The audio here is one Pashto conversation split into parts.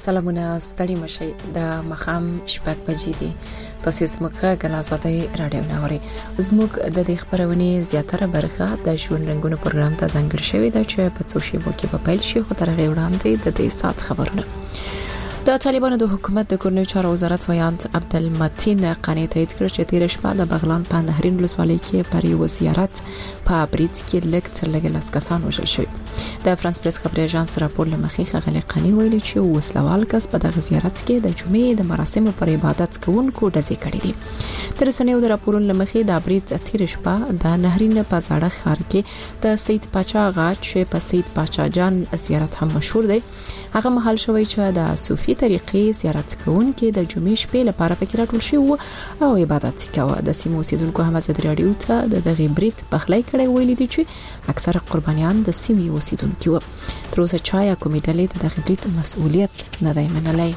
سلامونه ستړي مشي د مخام شپږ بجې دي. تاسو سمکه غلازاده رادیو ناوري زموږ د دې خبرونه زیاتره برخه د ژوند رنگونو پروګرام ته ځانګړی شوی دی چې په څو شیبو کې په پیل شي خو تر هغه وړاندې د دې سات خبرونه. د طالبانو د حکومت د کورنیو چارو وزارت ویاند عبدالمتین قانی تایید کړ چې تیر شپه د بغلان په نهرین ولسوالۍ کې پر یو زیارت په برید کې لږ تر لږه لاس کسان وژل شوي. د فرانس پریس خبري اژانس راپور لمخې خغلی قانی ویلي چې وسلوال کس په دغه زیارت کې د جمعې د مراسمو پر عبادت کوونکو ډزې کړې دي. تر سنیو د راپورونو لمخې د برید تیر شپه د نهرین په زاړه ښار کې د سید پاچا غاټ چې په سید پاچا جان زیارت هم مشهور دی هغه محل شوی چې د صوفي طریقې زیارت کوونکو د جمعې شپې لپاره پکې راټول شي او عبادت کوي. د سیمو اوسیدونکو هم د رادیو ته د دغه برید پخلی کړي ویلي دي چې اکثره قربانیان د سیمې اوسیدونکو وو. تر اوسه چا یا کومې ډلې د دغه برید مسؤلیت نه دی منلی.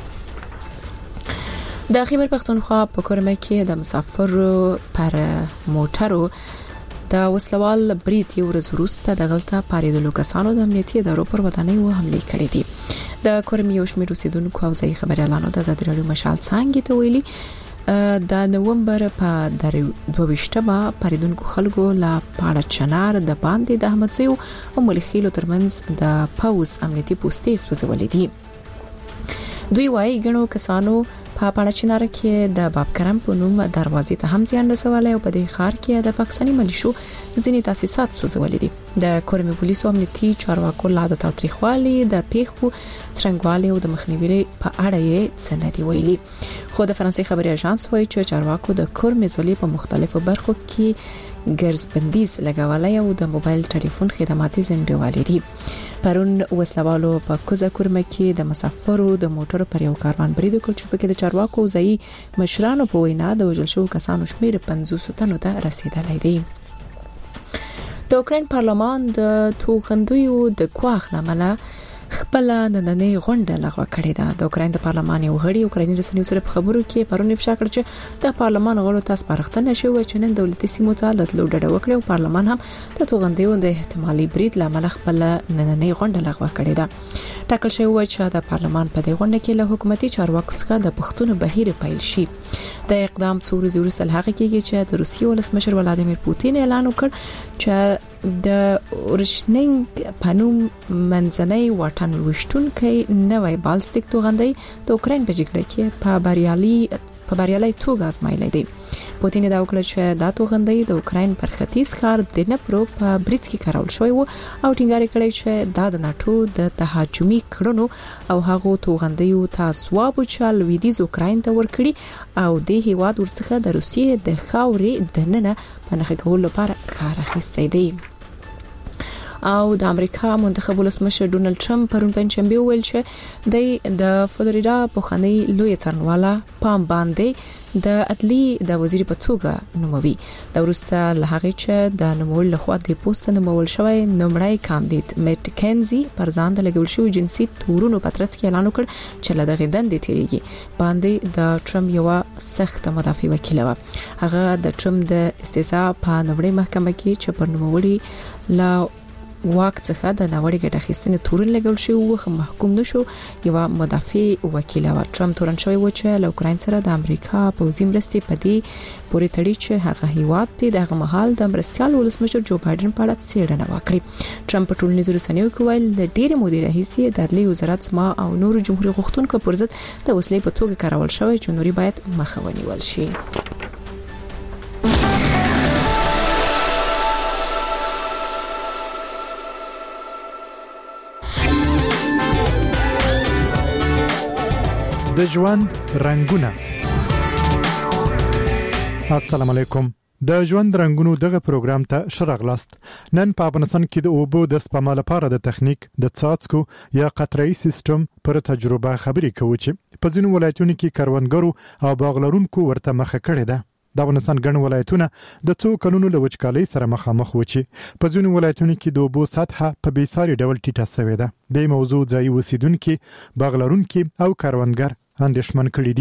د خیبر پختونخوا په کورمه کې د مسافرو پر موټرو د وسلوال برید یو ورځ وروسته د غلطه پاریدلو کسانو د امنیتي ادارو پر ودانۍ حمله کړې دي. د کورمې یو شمېر اوسیدونکو او ځای خبريالانو د ازادي راډیو مشال څنګه ته ویلي د نوومبر په 22مه پاریدونکو خلکو لا پاړه چنار د باندې د احمدزیو او ملخیلو ترمنځ د پاوز امنیتي پوسټې سوځولې دي. دوی وايي غنو کسانو په پاړه چنار کې د باب کرم په نوم دروازې ته هم ځان رسولای او په دې ښار کې د پاکستاني ملیشو ځینې تاسیسات سوځولې دي. د کورمې پولیسو امنیتي چارواکو لا د تاریخوالي د پیښو څنګهوالي او د مخنیوي په اړه یې سندې ویلي. خو د فرانسې خبري اژانس وایي چې چارواکو د کورمې ځولې په مختلفو برخو کې ګرځبندیز لګولای او د موبایل ټلیفون خدماتي ځنډولې دي. پرون وسلوالو په کوزه کورمه کې د مسافرو د موټرو پر یو کاروان برید وکړ چې په کې د چارواکو ځای مشرانو په وینا د وژل شوو کسانو شمیر 500 تنو ته رسیدلی دی. د اوکرين پارلمان د توغندیو د کوخ لامل خپل نننۍ غونډه لغوه کړې ده. د اوکرين د پارلمان یو غړي اوکرایني رسنیو سره په خبرو کې پرون افشا کړ چې د پارلمان غړو تاسو پرختنه شوی چې نن دولتي سیمو ته د لوډډه وکړي او پارلمان هم د توغندیو د احتمالي برید لامل خپل نننۍ غونډه لغوه کړې ده. ټاکل شوی و چې د پارلمان په دې غونډه کې له حکومتي چارواکو څخه د پښتون بهیر پیل شي. د اقدام څو ورځې وروسته هغه کېږي چې د روسیې ولسمشر ولادیمیر پوتین اعلان وکړ چې د اورشنینګ پنوم منځنۍ واټن وشتونکې نوې بالستیک توغندۍ د اوکرين په جګړه کې په بریالي توګه ازمایلې دي. پوتین دا وکړ چې دا توغندۍ د اوکرين پر ختیځ ښار دنپرو په برید کې کارول شوی وو او ټینګار کړی چې دا د ناتو د تهاجمي کړنو او هغه توغندیو تاسواب چې لویدیز اوکرين ته ورکړي او د هیواد ورڅخه د روسیې د خاورې د ننه په نخښه کولو لپاره کار اخیستی دی. او د امریکا منتخب ولسمشر ډونالد ټرمپ پرون پنځمبه ویل چې د فلوریدا په خاني لوی څارنواله پام باندې د عدلی د وزیر په توګه نوموي. د ورسته لهغه چې د نومول لخوا د پوسټ نومول شوی نمړی کاندید میټ کینزي پر ځان د لګول شوی جنسي تورونو پترڅ کې اعلان وکړ چې له دغه دندې تیریږي. باندې د ټرمپ یو سخت مدافع وکیل و. هغه د ټرمپ د استعفا په نومړی محکمه کې چې پر نوموړي لا واک څخه د ناوړي ګټه اخیستنې تورن لګول شو او محکوم نشو. یو مدافع وکیل و ټرمپ تورن شوی و چې له اوکرين سره د امریکا پوځي مرستې په دې پورې تړي چې هغه هیواد دی دغه مهال د مرستيال ولسمشر جو بایدن په اړه څېړنه وکړي. ټرمپ په ټولنیزو رسنیو کې ویل د ډېر مودې راهیسې د عدلي وزارت ما او نور جمهوریت غوښتونکو پر ضد د وسلې په توګه کارول شوی چې نوري باید مخه ونیول شي. د ژوند رنگونه. السلام علیکم. د ژوند رنگونو دغه پروګرام ته شرغلاست. نن په افغانستان کې د اوبو د سپما لپاره د تخنیک د څاڅکو یا قطره‌ای سیستم پر تجربه خبرې کوو چې په ځینو ولایتونو کې کروندګرو او باغلرونکو ورته مخه کړې ده. د افغانستان ګڼ ولایتونه د څو کلونو له وچکالۍ سره مخامخ و چې په ځینو ولایتونو کې د اوبو سطحه په بیساري ډول ټیټه شوې ده. د موضوع ځای اوسیدونکو باغلرونکو او کروندګر اندېښمن کړي دي.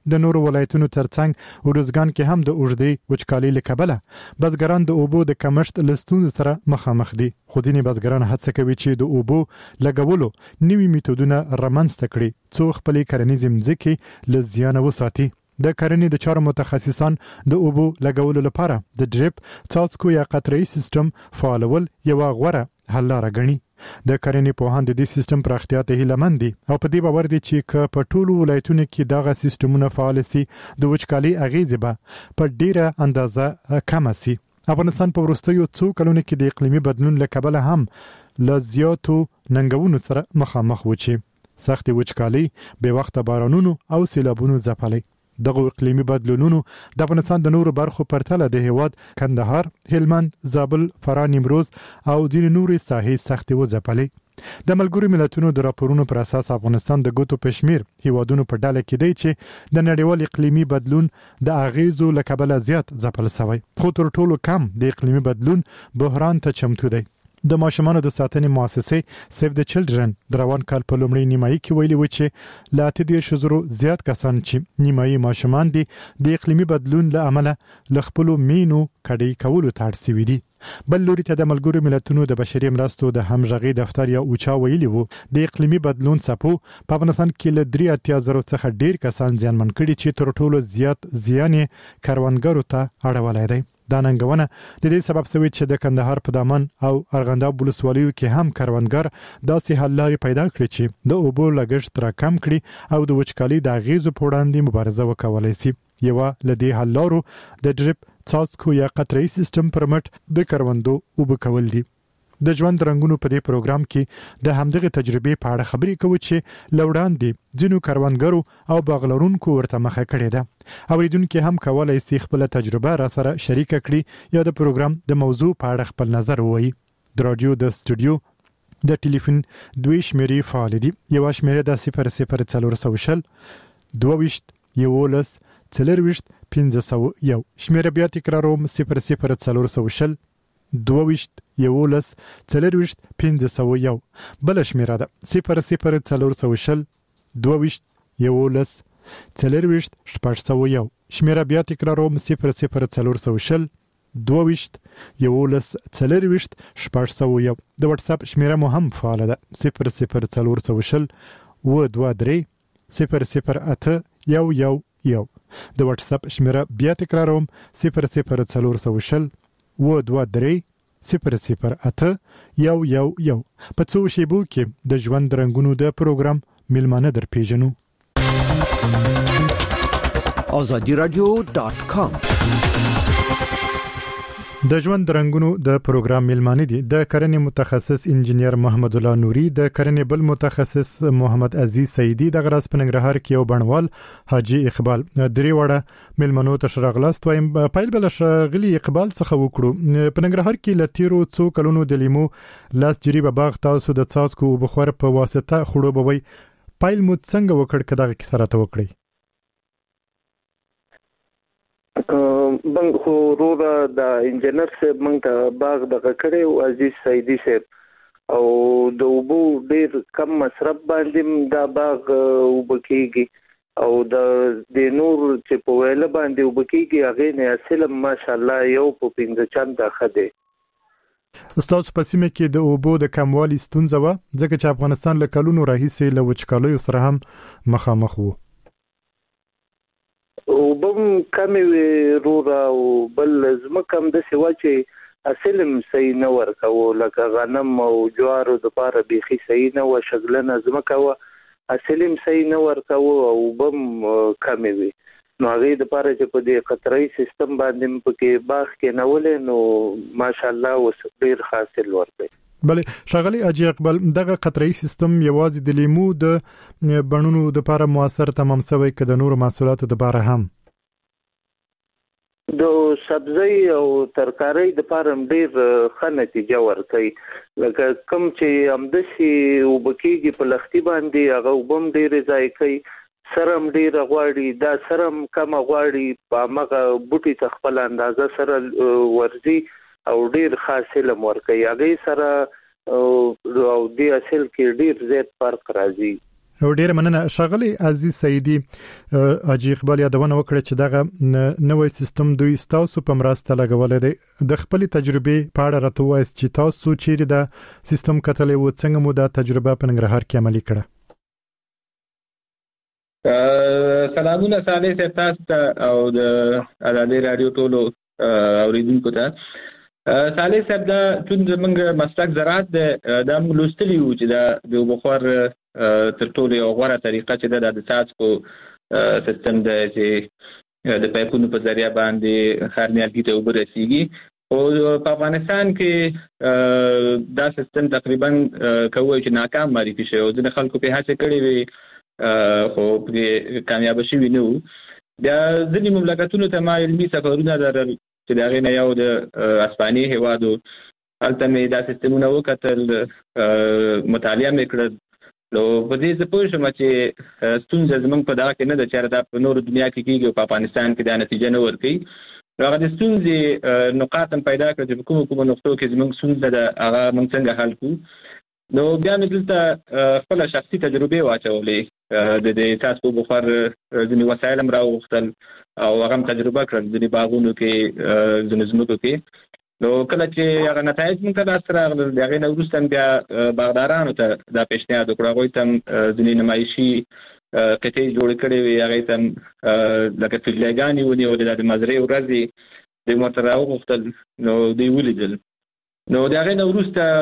د نورو ولایتونو ترڅنګ ورزګان کې هم د اوږدې وچکالۍ له کبله بزګران د اوبو د کمښت له ستونزو سره مخامخ دي. خو ځینې بزګران هڅه کوي چې د اوبو لګولو نوي میتودونه رامنځته کړي څو خپلې کرنیزې مځکې له زیانه وساتي. د کرنې د چارو متخصصان د اوبو لګولو لپاره د ډریپ، څاڅکو یا قطره‌ای سیستم فعالول یو غوره حل لاره ګڼي. د کرنې پوهان د دې سیستم پراختیا ته هیله مند دي او په دې باور دي چې په ټولو ولایتونو کې دغه سیستمونه فعال سي د وچکالۍ اغیزې به په ډیره اندازه کم سي. افغانستان په وروستیو څو کلونو کې د اقلیمي بدلون له کبله هم له زیاتو ننګونو سره مخامخ و چې سخت وچکالۍ، بې وخته بارانونو او سیلابونو ځپلي. دغه اقلیمي بدلونونو د افغانستان د نورو برخو پرتله د هیواد کندهار، هلمند، زابل، فراه، نیمروز او ځینې نورې ساحې سختې وځپلې. د ملګرو ملتونو د راپورونو پر اساس افغانستان د ګوتو پشمیر هیوادونو په ډله کې دی چې د نړیوال اقلیمي بدلون د اغیزو له کبله زیات ځپل شوی. خو تر ټولو کم د اقلیمي بدلون بحران ته چمتو دی. د ماشومانو د ساتنې مؤسسې سیف د چلډرن د روان کال په لومړۍ نیمایي کې ویلي و چې لا 30,000 زیات کسان چې نیمایي ماشومان دي د اقلیمي بدلون له امله له خپلو مینو کډې کولو ته اړ شوي دي. بل لوري ته د ملګرو ملتونو د بشري مرستو د همغږي دفتر یا اوچا ویلي وو د اقلیمي بدلون څپو په افغانستان کې له 83,000 څخه ډیر کسان زیانمن کړي چې تر ټولو زیات زیان کروندګرو ته اړولی دی. دا ننګونه د دې سبب شوی چې د کندهار په دامن او ارغنداب ولسوالیو کې هم کروندګر داسې حل لارې پیدا کړي چې د اوبو لګښت راکم کړي او د وچکالۍ د اغیزو په وړاندې مبارزه وکولای شي. یوه له دې حل لارو د ډریپ، څاڅکو یا قطره‌ای سیستم پر مټ د کروندو اوبه کول دي. د ژوند رنګونو په دې پروګرام کې د همدغه تجربې په اړه خبرې کوو چې لوړاندې ځینو کروندګرو او باغلرونکو ورته مخه کړې ده. اوریدونکو هم کولای شي خپل تجربه را سره شریک کړي یا د پروګرام د موضوع په اړه خپل نظر ووایي. د رادیو د استودیو د ټلیفون دوی شمیرې فعال دي. یو شمیره د 0040 22 11 40 501. شمیره بیا تکراروم 0040 22 11 40 501. بل شمیره ده 0040 22 11 40 501. شمیره بیا تکراروم 0040 22 11 40 501. د واتس اپ شمیره مو هم فعال ده 0040 و23 008 111. د واتس اپ شمیره بیا تکراروم 0040 و23 008 111. په څو شیبو کې د ژوند رنګونو د پروګرام میلمانه در پیژنو. azadiradio.com د ژوند رنګونو د پروګرام میلمانه دي د کرنې متخصص انجنیر محمد الله نوري، د کرنې بل متخصص محمد عزیز سیدی، د غرض په ننګرهار کې یو بڼوال حاجی اقبال. درې وړه میلمنو ته شراغلاست وایم. پایل بل شغلی اقبال څخه وکړو. په ننګرهار کې لتیرو څو کلونو د لیمو لاس جریبه باغ تاسو د څاڅکو بخور په واسطه خړوبوي. پایل مو څنګه وکړ کداغه کې سره ته وکړي؟ بنګ خورورا د انجنیر صاحب مونږ ته باغ دغه کړی او عزیز سیدی صاحب او د اوبو ډیر کم مصرف باندې دا باغ وبکیږي او د نور چې په ویله باندې وبکیږي هغه نه اصل ماشاءالله یو په 15 چنده خده. استاد په سیمه کې د اوبو د کموالي ستونزه و ځکه چې افغانستان له کلونو راهیسې له وچکالۍ سره هم مخامخ وو. وبم کمې رورا او بل زمکم د سیوا چې اصلم صحیح نه ورکو لکه غنم او جوار د پاره بيخي صحیح نه و شغلنه زمکه و اصلم صحیح نه ورکو او بم کمې وي. نو هغه د پاره چې په دې قطره‌ای سیستم باندې په کې باغ کې نه ولې نو ماشاءالله وسپیر حاصل ورکړي. بله شغلی اجي اقبال دغه قطره‌ای سیستم یوازې د لیمو د بڼونو د لپاره موثر تمام شوی کده نور محصولات د لپاره هم د سبزی او ترکاری د لپاره ډیر ښه نتیجه ورکړي. لکه کوم چې امدسي وبکیږي په لختي باندې هغه وبم ډیر ځای کوي، سرم ډیر غواړي، دا سرم کم غواړي، په مغه بوټي تخپل اندازه سره ورزي او ډیر حاصل ورکړي. هغه سره او د اصل کې ډیر زیات فرق راځي. ډیر مننه ښاغلی عزیز سیدی. اجي اقبال یادونه وکړه چې دغه نوې سیستم دوی تاسو په مرسته لګولې دی. د خپل تجربه په اړه راته وایي چې تاسو چیرې د سیستم کتلې و څنګه مو د تجربه په ننګرهار کې عملي کړه؟ سلامونه صالح صاحب تاسو ته او د ازادي رادیو ټولو اوریدونکو ته. صالح صاحب دا چې موږ مسلک زراعت د لوستلی و چې د بخار تر ټولو یو غوره طریقه چې د څاڅکو سیستم د چې د پایپونو په ذریعہ باندې هر نیالګي ته اوبه رسیږي. او په افغانستان کې دا سیستم تقریبا کوي چې ناکام معرفي شوی او د خلکو په هڅه کړې وي خو په کامیاب شوی نه وو. بیا ځینې مملکتونو ته ما علمي سفرونه درل چې دا غي نه یو د اسپانیې هیوادو هلته مې دا سیستمونه وکتل، مطالعه مې کړل. نو په دې څه پوه شوم چې ستونزه زموږ په دغه کې نه ده چې دا په نورو دنیا کې کېږي او په افغانستان کې دا نتیجه نه ورکوي. هغه د ستونزې نقاط هم پیدا کړل چې په کومو نقطو کې زموږ ستونزه ده هغه موږ څنګه حل کړو. نو بیا مې دلته خپل شخصي تجربې واچولې، د دې تاسو بخار ځینې وسایل هم راوغوښتل او هغه هم تجربه کړل ځینې باغونو کې ځینې ځمکو کې. نو کله چې هغه نتایج موږ ته لاسته راغلل د هغې نه وروسته بیا باغدارانو ته دا پیشنهاد وکړو، هغوی ته هم ځینې نمایشي قطعې جوړې کړې وې، هغې ته هم لکه فیډلیګانې ونیولې، دا د مزرعې ورځې دوی ورته راوغوښتل نو دوی ولیدل. نو د هغې نه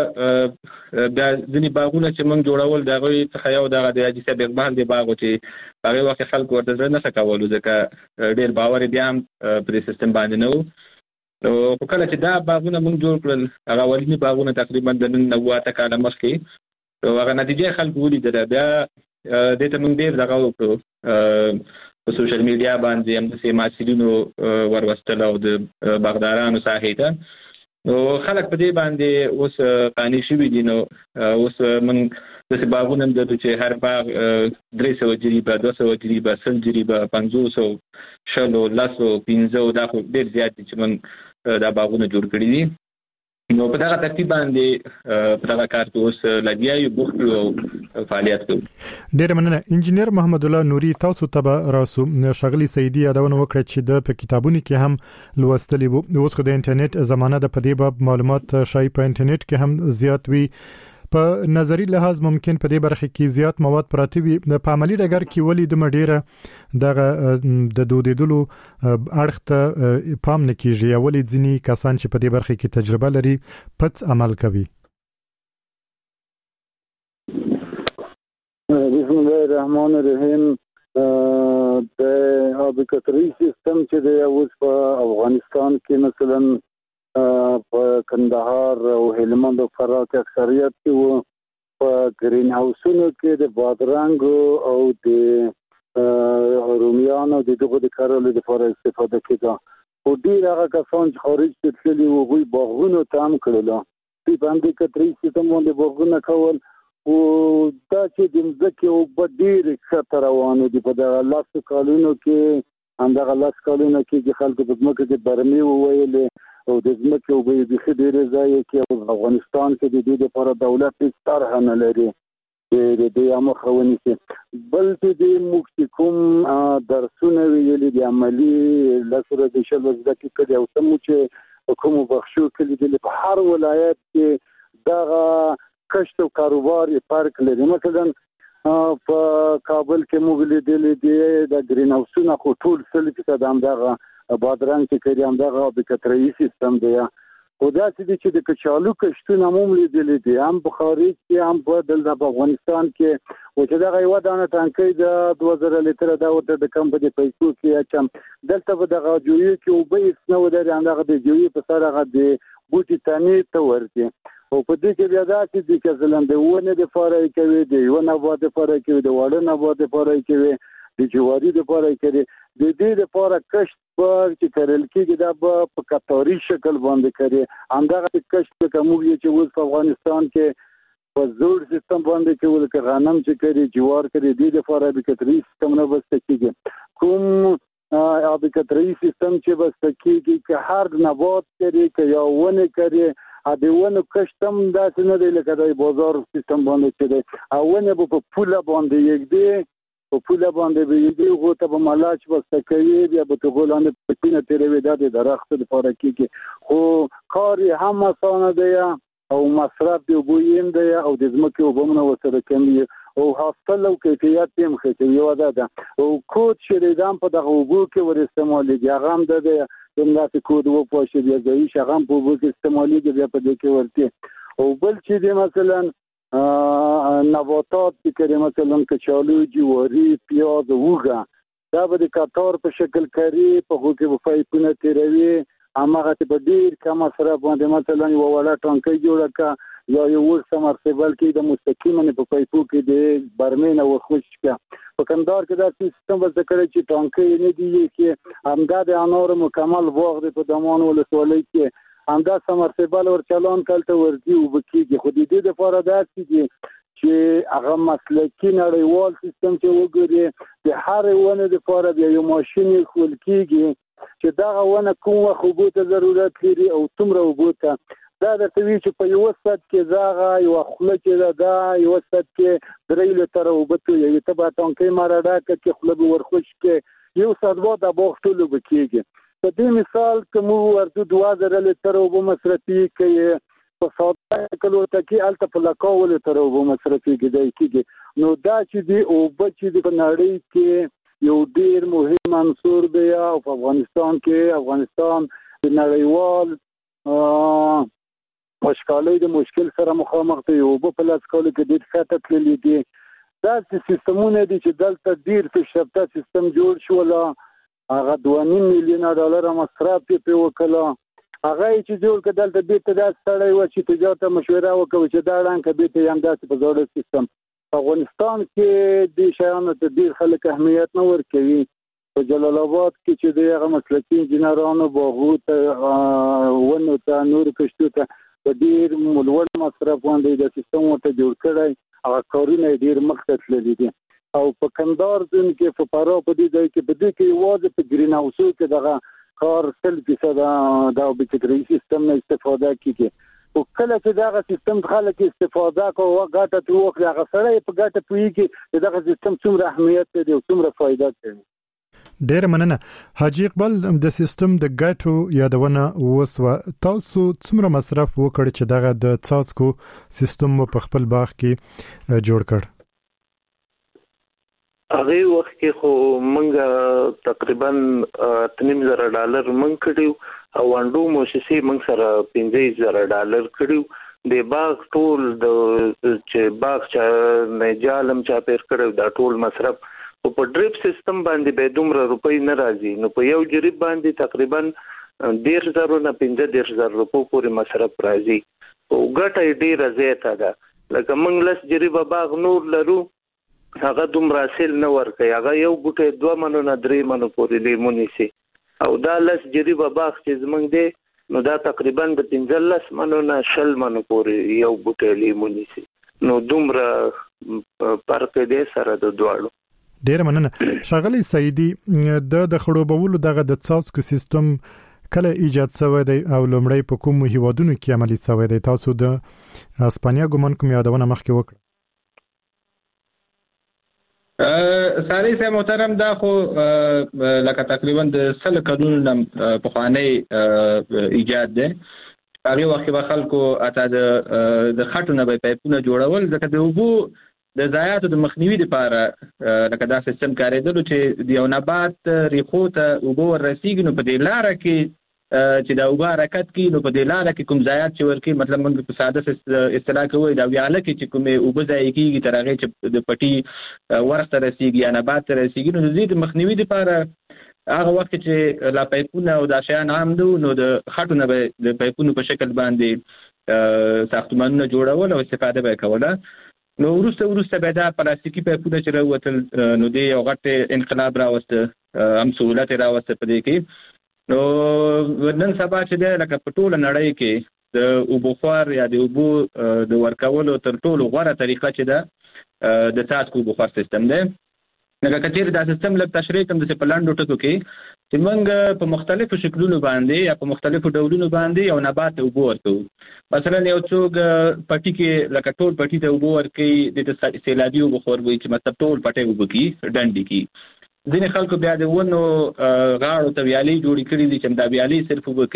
وروسته بیا ځینې باغونه چې موږ جوړول د هغوی څخه یو دغه د حاجي صاحب اقبال دی باغ و چې په هغې وخت کې خلکو ورته زړه نه ښه کولو ځکه ډېر باور یې بیا هم په دې سیستم باندې نه و. نو خو کله چې دا باغونه موږ جوړ کړل، هغه اولیني باغونه تقریبا د نن 90 کاله مخکې، نو هغه نتیجه خلکو ولیدله. بیا دې ته موږ ډېر دغه وکړو په سوشل میډیا باندې همداسې محصلینو وروستل او د باغدارانو ساحې ته. نو خلک په دې باندې اوس قانع شوي دي. نو اوس موږ داسې باغونه هم لرو چې هر باغ 300 جریبه، 200 جریبه، 100 جریبه، 500، 100، 100، 15، دا خو ډېر زیات دي چې موږ دا باغونه جوړ کړي دي. نو په دغه ترتیب باندې په دغه کار کې اوس لګیا یو بوخت او فعالیت کوو. ډېر مننه. انجینیر محمد الله نوري، تاسو ته راسو. ښاغلی سیدی یادونه وکړه چې د په کتابونو کې هم لوستلی وو. اوس خو د انټرنیټ زمانه د په دې باب معلومات شای په انټرنیټ کې هم زیات وي. په نظری لحاظ ممکن په دې برخه کې زیات مواد پراته وي، په عملی ډګر کې ولې د مډیره دغه د دودیدلو اړخ ته پام نه کیږي، یا ولې ځینې کسان چې په دې برخه کې تجربه لري پټ عمل کوي؟ بسم الله الرحمن الرحیم. د آب کتري سیستم چې د اوس په افغانستان کې مثلا په کندهار او هلمند او فراه کې اکثریت کې وو، په گرین هاوسونو کې د بادرنګ او د رومیانو د دغه د کارولو لپاره استفاده کېده. او ډېر هغه کسان چې خارج ته تللي وو هغوی باغونو ته هم کړل، دوی په همدې کتري سیستم باندې باغونه کول. او دا چې د مځکې اوبه ډېرې ښکته روانې دي. په دغه 10 کالونو کې همدغه 10 کالونو کې د خلکو په ځمکه کې برمې وویلې او د ځمکې اوبه یې بیخي ډېرې ځایه کې او افغانستان کې د دې لپاره دولت هېڅ طرحه نه لري چې د دې مخه ونیسي. بل چې د موږ چې کوم درسونه ویلي د عملي 10 ورځې 20 ورځې کې کړي او څه مو چې کومو بخشو کې لیدلي، په هر ولایت کې دغه کشت او کاروبار یې فرق لري. مثلا په کابل کې موږ لیدلي دي د ګرین هاوسونه خو ټول 100% همدغه بادرنګ چې کړي همدغه آب کتري سیستم دی. خو داسې دي چې د کچالو کشتونه هم لیدلي دي، هم په خارج کې هم په دلته په افغانستان کې. او چې دغه یوه دانه ټانکۍ د 2000 لیټره دا ورته د کم په دې پیسو کې اچم، دلته په دغه جویو کې اوبه هېڅ نه ولري، همدغه د جویو په سر هغه د بوټي تنې ته ورځي. او په دې کې بیا داسې دي چې مثلا د ونې دپاره یې کوي، د یوه نبات دپاره یې کوي، د واړه نبات دپاره یې کوي، د جواري دپاره یې کوي. د دې دپاره کشت چې کرل کېږي دا به په قطاري شکل باندې کوي. همدغه کشت لکه موږ یې چې اوس په افغانستان کې په زوړ سیستم باندې کوي، لکه غنم چې کوي، جوار کوي، دې دپاره آب کتري سیستم نه بسته کېږي. کوم آب کتري سیستم چې بسته کېږي که هر نبات کوي که یا ونې کوي ا د ونه کشتم داسې نه دی لکه د بازار سیستم باندې چې دی او ونه په پوله باندې یګدي په پوله باندې به یګدي غو ته به ملاچ بسته کوي بیا به ته غولانه پټینه تیروي د درخت لپاره کېږي خو کار هم آسانه دی او مصرف دی وګویم دی او د ځمکې وبمنه وسره کوي او حاصل او کیفیت هم ښه کوي یو ده او کود شریدان په دغه وګو کې ور استعمالېږي هغه هم د دغه کود وو پوښي دی ځای شغم په وګو کې استعمالېږي بیا په دې کې ورته او بل چې دی مثلا نباتات چې مثلا کچالو جواری پیاز وګه دا به د کاتار په شکل کری په هغه کې په پایپونه تیروي امغه ته په ډیر کم مصرف باندې مثلا یو وړه ټانکۍ جوړه کا یا یو سمرسیبل کې د مستقیمه په پایپو کې د برمنه وخوش کا په کندهار کې دا سیستم وځ کړی چې ټانکۍ نه دی کې همدا د انور مکمل واغ په دمان ولسوالۍ کې همدا سمرسیبل ور چلان کلته ورځي او بکیږي خو د دې لپاره دا چې هغه مسلکي نړیوال سیستم چې وګوري د هر ونه لپاره یو ماشين خول کیږي چې دا ونه کومه خوبو ته ضرورت لري او څومره وګو ته دا د توی چې په یو سات کې زاغه یو خله چې دا یو سات کې درې لتر وبته یو ته به ټانکۍ مارډا کې خله ورخوش کې یو سات وو د بوختلو بکیږي په دې مثال کوم ورته 2000 لتر وب مصرفي کې په ساده کلو ته کې الته په لکاول تر وب مصرفي کېږي نو دا چې دی او بچ دی په نړۍ کې یو ډیر مهم عنصر دی او په افغانستان د نړیوال مشکلې د مشکل سره مخامخ دی او په لاس کولو کې د خاطر تللی دي دا سیستمونه دي چې دلته ډیر پیشرفته سیستم جوړ شو لا هغه 2.5 میلیون ډالر مصرف په وکړه هغه چې جوړ کړل د بیت د سړی و چې تجارت مشوره وکړي چې دا رانګ بیت یم داسې په ډول سیستم افغانستان کې د شیانو ته ډیر خلک اهمیت نه ورکوي په جلال آباد کې چې دغه مسلکي انجنیرانو باغوت ونه ته نور کشتو ته په ډیر ملوړ مصرف باندې د سیستم ته جوړ کړی هغه کارونه ډیر مختص لري دي او په کندهار ځین کې په پارو په دې ځای کې په دې کې واځي په گرین هاوس کې دغه کار 100% دا به چې سیستم نه استفاده کیږي او کله چې دغه سیستم خلک استفاده کوي او ګټه توخلي هغه سره په ګټه پويږي دغه سیستم څومره اهمیت لري او څومره فائدہ کوي ډیر مننه حاجی اقبال د سیستم د ګټو یادونه وسو تاسو څومره مصرف وکړ چې دغه د څاڅکو سیستم په خپل باغ کې جوړ کړ هغه وخت کې خو مونږ تقریبا $3,000 مونږ کړیو او وانډو موسسې مونږ سره $15,000 کړیو د باغ ټول د چې باغ چې نه جالم چا پیر کړو دا ټول مصرف په ډریپ سیستم باندې به دومره روپۍ نه راځي نو په یو جریب باندې تقریبا $10,000 نه $15,000 پورې مصرف راځي او ګټه ډیره زیاته ده لکه مونږ لس جریب باغ نور لرو هغه دومره حاصل نه ورکوي هغه یو بوټی 2 منو نه 3 منو پورې لیمونی سي او دا لس جریب باغ چې زمونږ دی نو دا تقریبا د 15 منو نه 20 منو پورې یو بوټی لیمونی سي نو دومره فرق دی سره د دواړو ډیر مننه شغلی سیدی د خړوبولو دغه د څاڅکو سیستم کله ایجاد شوی دی او لومړی په کوم هیوادونو کې عملی شوی دی تاسو د اسپانیا ګومان کوم یادونه مخکې وکړه ساري سه محترم دا خو لکه تقریبا د 100 کلونو په خواني ایجاد ده هغه وخت به خلکو اته د خټو نه به پایپونه جوړول ځکه د وبو د ضایعاتو د مخنیوي لپاره لکه دا سیستم کارېدل چې د یو نبات ریخو ته وبو ورسیږي نو په دې لار کې چې دا وبا حرکت کوي نو په دې لار کې کوم ضایعات چې ورکی مطلب موږ په ساده اصطلاح کوي دا ویاله کې چې کومه وبو ضایع کیږي تر هغه چې د پټي ورته رسیږي یا نبات ته رسیږي نو د دې مخنیوي لپاره هغه وخت چې لا پایپونه او دا شیان عام دي نو د خټو نه د پایپونو په شکل باندې ساختمانونه جوړول او استفاده به کوله نو ورسته به دا پلاستیکي پایپونه چې راوتل نو د یو غټ انقلاب راوسته هم سہولت راوسته په دې کې نو نن سبا چې د لکه په ټوله نړۍ کې د اوبخوار یا د اوبو د ورکولو تر ټولو غوره طریقه چې ده د څاڅکو اوبخوار سیستم دی لکه کچیر دا سیستم لږ تشریح کوم د پلاندو ټکو کې چې موږ په مختلفو شکلونو باندې یا په مختلفو ډولونو باندې یو نبات ته اوبه ورکوو. مثلا یو څوک پټي کې لکه ټول پټي ته اوبه ورکوي، د سیلابي اوبه خوربوي چې مطلب ټول پټي اوبه کي ډنډې کې. ځینې خلکو بیا د ونو غاړو ته ویالې جوړې کړي دي چې دا ویالې صرف اوبه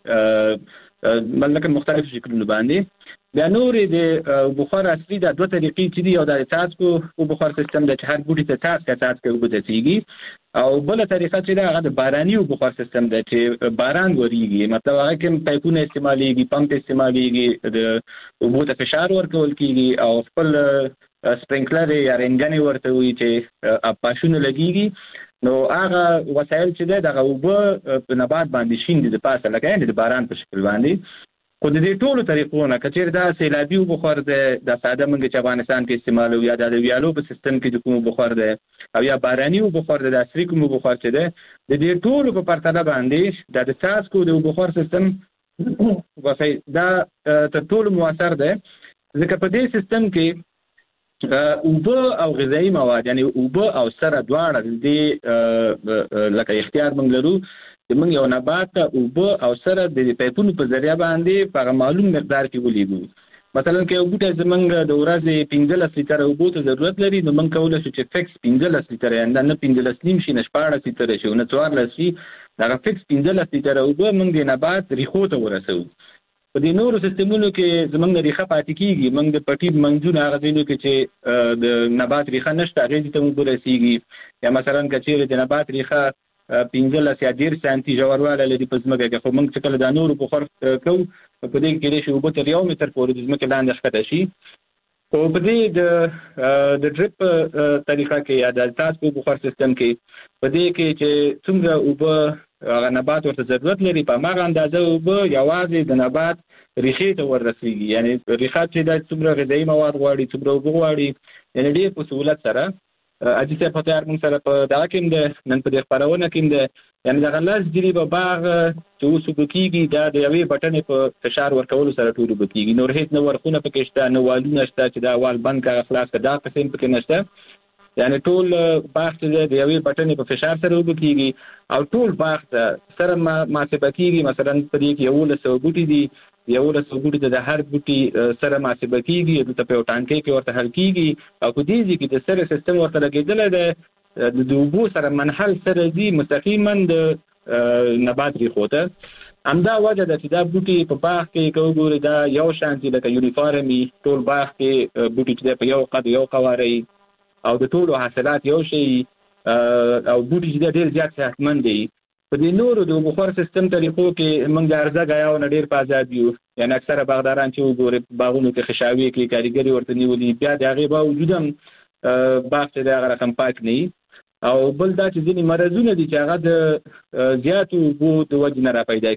کوي، مطلب مختلفو شکلونو باندې. بیا نورې د بخار اصلي د دوه طریقې چې دي، یو د څاڅکو بخار سیستم د چې هر بوټي ته څاڅکي اوبه رسیږي، او بله طریقه چې ده هغه د باراني بخار سیستم ده چې باران ورېږي، مطلب هغه کې پایپونه استعمالیږي، پمپ استعمالیږي، د اوبو ته فشار ورکول کېږي او خپل سپرینکلر یا رنګنې ورته وي چې پاشونه لګېږي. نو هغه وسایل چې ده دغه اوبه په نبات باندې شیندي د پاسه، لکه یعنې د باران په شکل باندې. خو د دې ټولو طریقو نه که چېرې دا سیلابي بخار دی، دا ساده موږ چې افغانستان کې استعمالوو، یا دا د ویالو په سیستم کې د کوم بخار دی، او یا باراني بخار دی، د عصري کوم بخار چې دی، د دې ټولو په پرتله باندې دا د څاڅکو د بخار سیستم دا تر ټولو مؤثر دی، ځکه په دې سیستم کې اوبه او غذایي مواد، یعنی اوبه او سره دواړه د دې لکه اختیار موږ لرو چې موږ یو نبات ته اوبه او سره د پایپونو په ذریعه باندې په معلوم مقدار کې ولېږو. مثلا که یو بوټی زموږ د ورځې 15 لیټره اوبو ته ضرورت لري، نو موږ کولی شو چې فکس 15 لیټره، یعنې نه 15 نیم شي، نه 14 لیټره شي، نه 14 شي، دغه فکس 15 لیټره اوبه موږ د نبات ریښو ته ورسوو. په دې نورو سیستمونو کې زموږ ریښه پاتې کېږي، موږ د پټي منځونه هغه ځایونو کې چې د نبات ریښه نشته هغې ته اوبه رسېږي، یا مثلا که چېرې د نبات ریښه 15 یا 10 سانتي ژوروالی لري په ځمکه کې، خو موږ چې کله دا نورو بخار کوو په دې کې کېدای شي اوبه تر 1 متر پورې د ځمکې لاندې ښکته شي. خو په دې د ډریپ طریقه کې یا د څاڅکو بخار سیستم کې په دې کې چې څومره اوبه هغه نبات ورته ضرورت لري، په هماغه اندازه اوبه یوازې د نبات ریښې ته وررسېږي، یعنې ریښه چې دا څومره غذایي مواد غواړي، څومره اوبه غواړي، یعنې ډېر په سهولت سره. عجیب صاحب فتیار موږ سره په دغه کې هم ده، نن په دې خپرونه کې هم ده، یعنې دغه 10 جریبه باغ چې اوس اوبه کېږي دا د یوې بټنې په فشار ورکولو سره ټول اوبه کېږي، نور هېڅ نه ورخونه پکې شته، نه والونه شته چې دا وال بند کړه خلاص کړه، دا قسم پکې نشته. یعنې ټول باغ چې دی د یوې بټنې په فشار سره اوبه کېږي او ټول باغ ته سره محاسبه کېږي. مثلا په دې کې 1100 بوټي دي، 1100 بوټي ته د هر بوټي سره محاسبه کېږي، دلته په یو ټانکۍ کې ورته حل کېږي، او په دې ځای کې د سره سیستم ورته لګېدلی دی، د اوبو سره منحل سره ځي مستقیما د نبات ریښو ته. همدا وجه ده چې دا بوټي په باغ کې که وګورئ دا یو شان دي، لکه یونیفارم وي، ټول باغ کې بوټي چې دی په یو قد یو قواره او د ټولو حاصلات یو شی، او بوټي چې دی ډېر زیات صحتمند دی. په دې نورو د بخار سیستم طریقو کې موږ د عرضه ګیاو نه ډېر په ازاد یو، یعنې اکثره باغداران چې وګورئ باغونو کې خشاوي کې کاریګري ورته نیولي، بیا د هغې باوجود هم باغ چې دی هغه رقم پاک نه وي. او بل دا چې ځینې مرضونه دي چې هغه د زیاتو اوبو د وجې نه را پیدا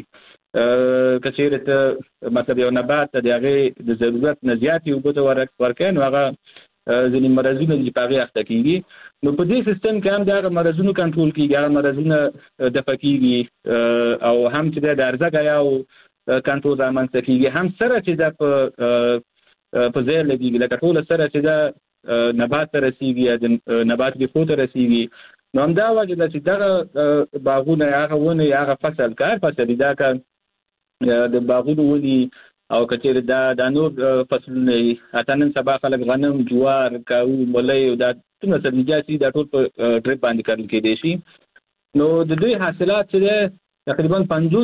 کېږي. که چېرې ته مطلب یو نبات ته د هغې د ضرورت نه زیاتې اوبو ته ورکوې، نو هغه ځینې مرضونه دي چې په هغې اخته کېږي. نو په دې سیستم کې هم د هغه مرضونو کنټرول کېږي، هغه مرضونه دفع کېږي، او هم چې د عرضه ګیاو کنټرول رامنځته کېږي، هم سره چې دا په ځای لګېږي، لکه ټوله سره چې دا نبات ته رسېږي یا د نبات ریښو ته رسېږي. نو همدا وجه ده چې دغه باغونه یا هغه ونې یا هغه فصل که هر فصل دا که د باغونو ونې او که چېرې دا نور فصلونه وي، حتی نن سبا خلک غنم، جوار، کاهو، ملی او دا څومره سبزیجات دي دا ټول په ډریپ باندې کرل کېدی شي. نو د دوی حاصلات چې دی تقریبا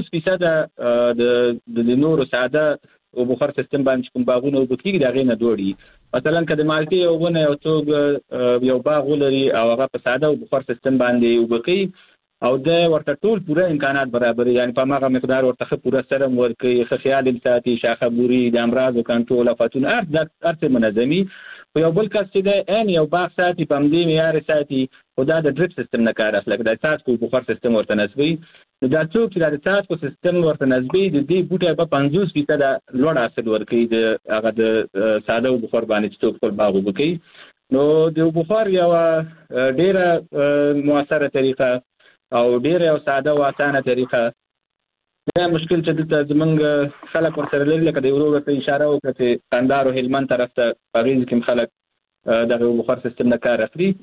50% د نورو ساده او بخار سیستم باندې کوم باغونه اوبه کېږي د هغې نه دوړي. مثلا که د مالټې یو ونه یو څوک یو باغ ولري او هغه په ساده او بخار سیستم باندې اوبه کوي او د ورته ټول پوره امکانات برابري، یعنې په هغه مقدار ورته ښه پوره سرم ورکوي، ښه خیال یې ساتي، شاخه بوري، د امراضو کنټرول، آفتونه هر څه منظمي. خو یو بل کس چې دی عین یو باغ ساتي، په همدې معیار ساتي، خو دا د ډریپ سیستم نه کار اخلي، د څاڅکو بخار سیستم ورته نصبوي. نو دا څوک چې د څاڅکو سیستم ورته نصبوي د دې بوټی به 50% لوړ حاصل ورکوي د هغه د ساده بخار باندې چې څوک خپل باغ اوبه کوي. نو د بخار یوه ډېره مؤثره طریقه او ډېره یو ساده او اسانه طریقه. دا مشکل چې دلته زموږ خلک ورسره لري، لکه د ورو ورته اشاره وکړه چې کندهار او هلمند طرف ته په هغې کې هم خلک دغه بخار سیستم نه کار اخلي.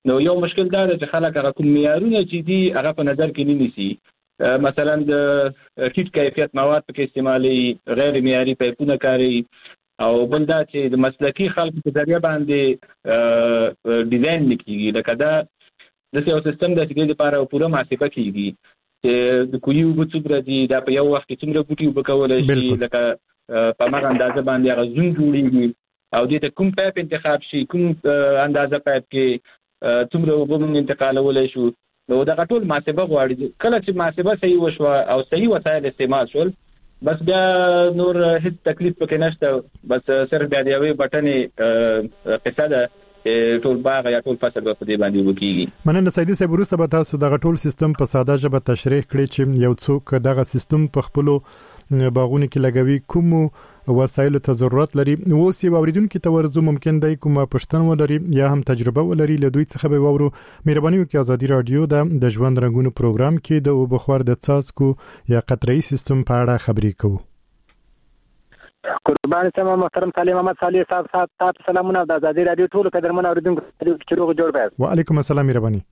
نو یو مشکل دا چې خلک هغه کوم معیارونه چې دي هغه په نظر کې نه نیسي. مثلا د ټیټ کیفیت مواد په استعمالي، غیر معیاري پایپونه کاروي، او بل دا چې د مسلکي خلکو په ذریعہ باندې ډیزاین نکېږي. لکه دا د یو سیستم د چې لپاره پوره محاسبه کیږي چې د کوی وبو څومره دي، دا په یو وخت کې څومره بوټي وبکول شي، لکه په هغه اندازه باندې هغه زون جوړیږي او دې ته کوم پایپ انتخاب شي، کوم اندازه پایپ کې څومره وبو انتقالولای شو. نو دا ټول محاسبه غواړي. کله چې محاسبه صحیح وشوه او صحیح وسایل استعمال شول، بس بیا نور هیڅ تکلیف پکې نشته. بس صرف بیا د یوې بټنې قصه ده ټول باغ یا ټول فصل په دې باندې وکیږي. مننه سیدي صاحب. وروسته به تاسو دغه ټول سیستم په ساده ژبه تشریح کړئ چې یو څوک دغه سیستم په خپل باغونو کې لګوي، کوم وسایل ته ضرورت لري. اوس یو اوریدونکو ته ورزو ممکن دی کومه پښتنه ولري یا هم تجربه ولري، له دوی څخه به وورو. مهرباني وکړئ ازادي رادیو د ژوند رنگونو پروګرام کې د وبخور د څاڅکو یا قطره‌ای سیستم په اړه خبرې کوو. قربان سم محترم سالم محمد صالح صاحب، تاسو سلامونه د ازادي رادیو ټول قدرمن اوریدونکو چې روغ جوړ بیا. وعلیکم السلام. مهرباني.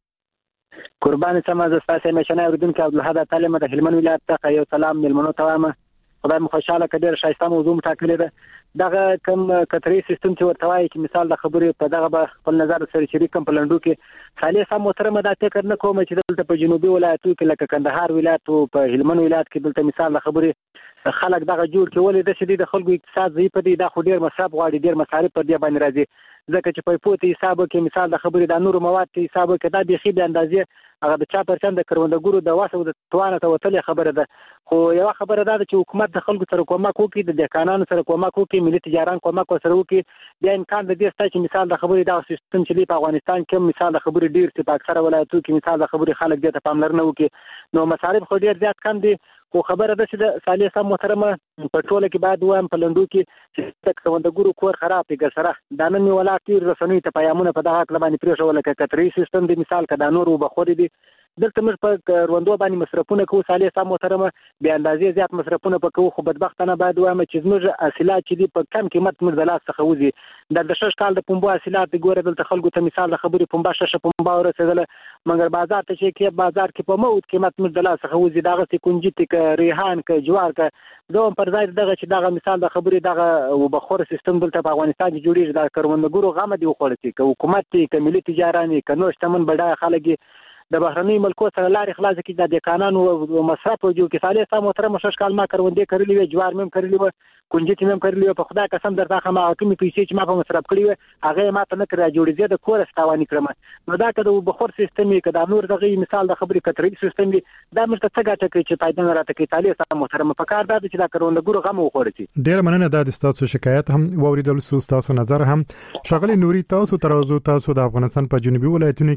قربان سم از تاسو مشنه اوریدونکو عبدالحد طالب د هلمند ولایت څخه یو سلام ملمنو ته وایم. خدای مو خوشاله کړي. شایسته موضوع مټاکلې ده. دغه کوم قطري سیستم چې ورته وایي چې مثال د خبرې په دغه به خپل نظر سره شریکم په لندو کې صالح صاحب محترم دا فکر نه کوم چې دلته په جنوبي ولایتو کې لکه کندهار ولایت او په هلمند ولایت کې دلته مثال د خبرې خلک دغه جوړ کې ولې د شدید خلکو اقتصاد ضعیف دي، دا خو ډیر مصرف غواړي، ډیر مصارف پر دې باندې راځي. ځکه چې په پوت حساب کې مثال د خبرې د نورو مواد ته حساب کې دا بيخي د اندازې هغه د 4% د کروندګرو د واسو د توانه ته وتلې خبره ده. خو یو خبره ده چې حکومت د خلکو سره کومک وکړي، د دهقانانو سره کومک وکړي، ملي تجاران کومک سره وکړي. بیا امکان د دې شته چې مثال د خبرې د سیستم چې په افغانستان کې مثال د خبرې ډیر چې په اکثره ولایتونو کې مثال د خبرې خلک دې ته پاملرنه وکړي. نو مصارف خو ډیر زیات کم دي. خو خبره ده چې د صالح صاحب محترمه په ټوله کې باید وایم په لندو کې چې د کروندګرو کور خراب دی ګسره دا نن ولا تیر رسنوي ته پیغامونه په دغه کله باندې پریښول لکه قطري سیستم دی مثال کدا نور وبخوري دي. دلته موږ په کروندو باندې مصرفونه کوو صالح صاحب محترمه بیا اندازې زیات مصرفونه پکوو. خو بدبختانه باید وایم چې موږ حاصلات چې دي په کم قیمت موږ د لاس څخه وځي. د 6 کال د پنبو حاصلات ګوره دلته خلکو ته مثال د خبرې پنبه 6 پنبه ورسېدله، مګر بازار ته چې کې بازار کې په موت قیمت موږ د لاس څخه وځي. دغه سکونجیت ک ریحان ک جوار ک دوم پر ځای دغه چې دغه مثال د خبرې دغه وبخور سیستم دلته په افغانستان کې جوړیږي. د کروندګرو غم دی خوړل چې حکومت کې ملي تجاران کې نو شتمن بډای خلک د بهرنۍ ملکو سره لارې خلاص کړي. د دهقانانو مصرف او جو کې صالح صاحب محترم 6 کال ما کروندې کړلې وي، جوار مم کړلې وي، کنجټ مم کړلې وي. په خدای قسم درته خما کومې پیسې چې ما په مصرف کړې وي هغه ما ته نه کړی جوړې د کور استوانی کړم. نو دا کده بخور سیستم کې دا نور دغه مثال د خبرې کتري سیستم دی دا مشته څه ګټه کوي چې پایدن راته کوي. صالح صاحب محترم په کار دا چې دا کروندګرو غم وخوري. ډیر مننه د تاسو شکایت هم ووریدل سو تاسو نظر هم شغله نوري تاسو ترازو تاسو د افغانستان په جنوبي ولایتونو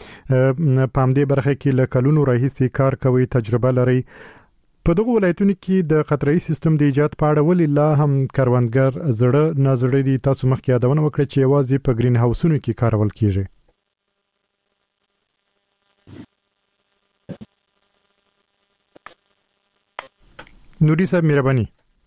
کې پام دې برخه کې لکلونو راهیسي کار کوي، تجربه لري. په دغه ولایتونو کې د قطره‌ای سیستم د ایجاد په اړه ولې لا هم کروندګر زړه نازړه دي؟ تاسو مخکې یادونه وکړه چې یوازې په گرین هاوسونو کې کارول کیږي. نوري صاحب مهرباني.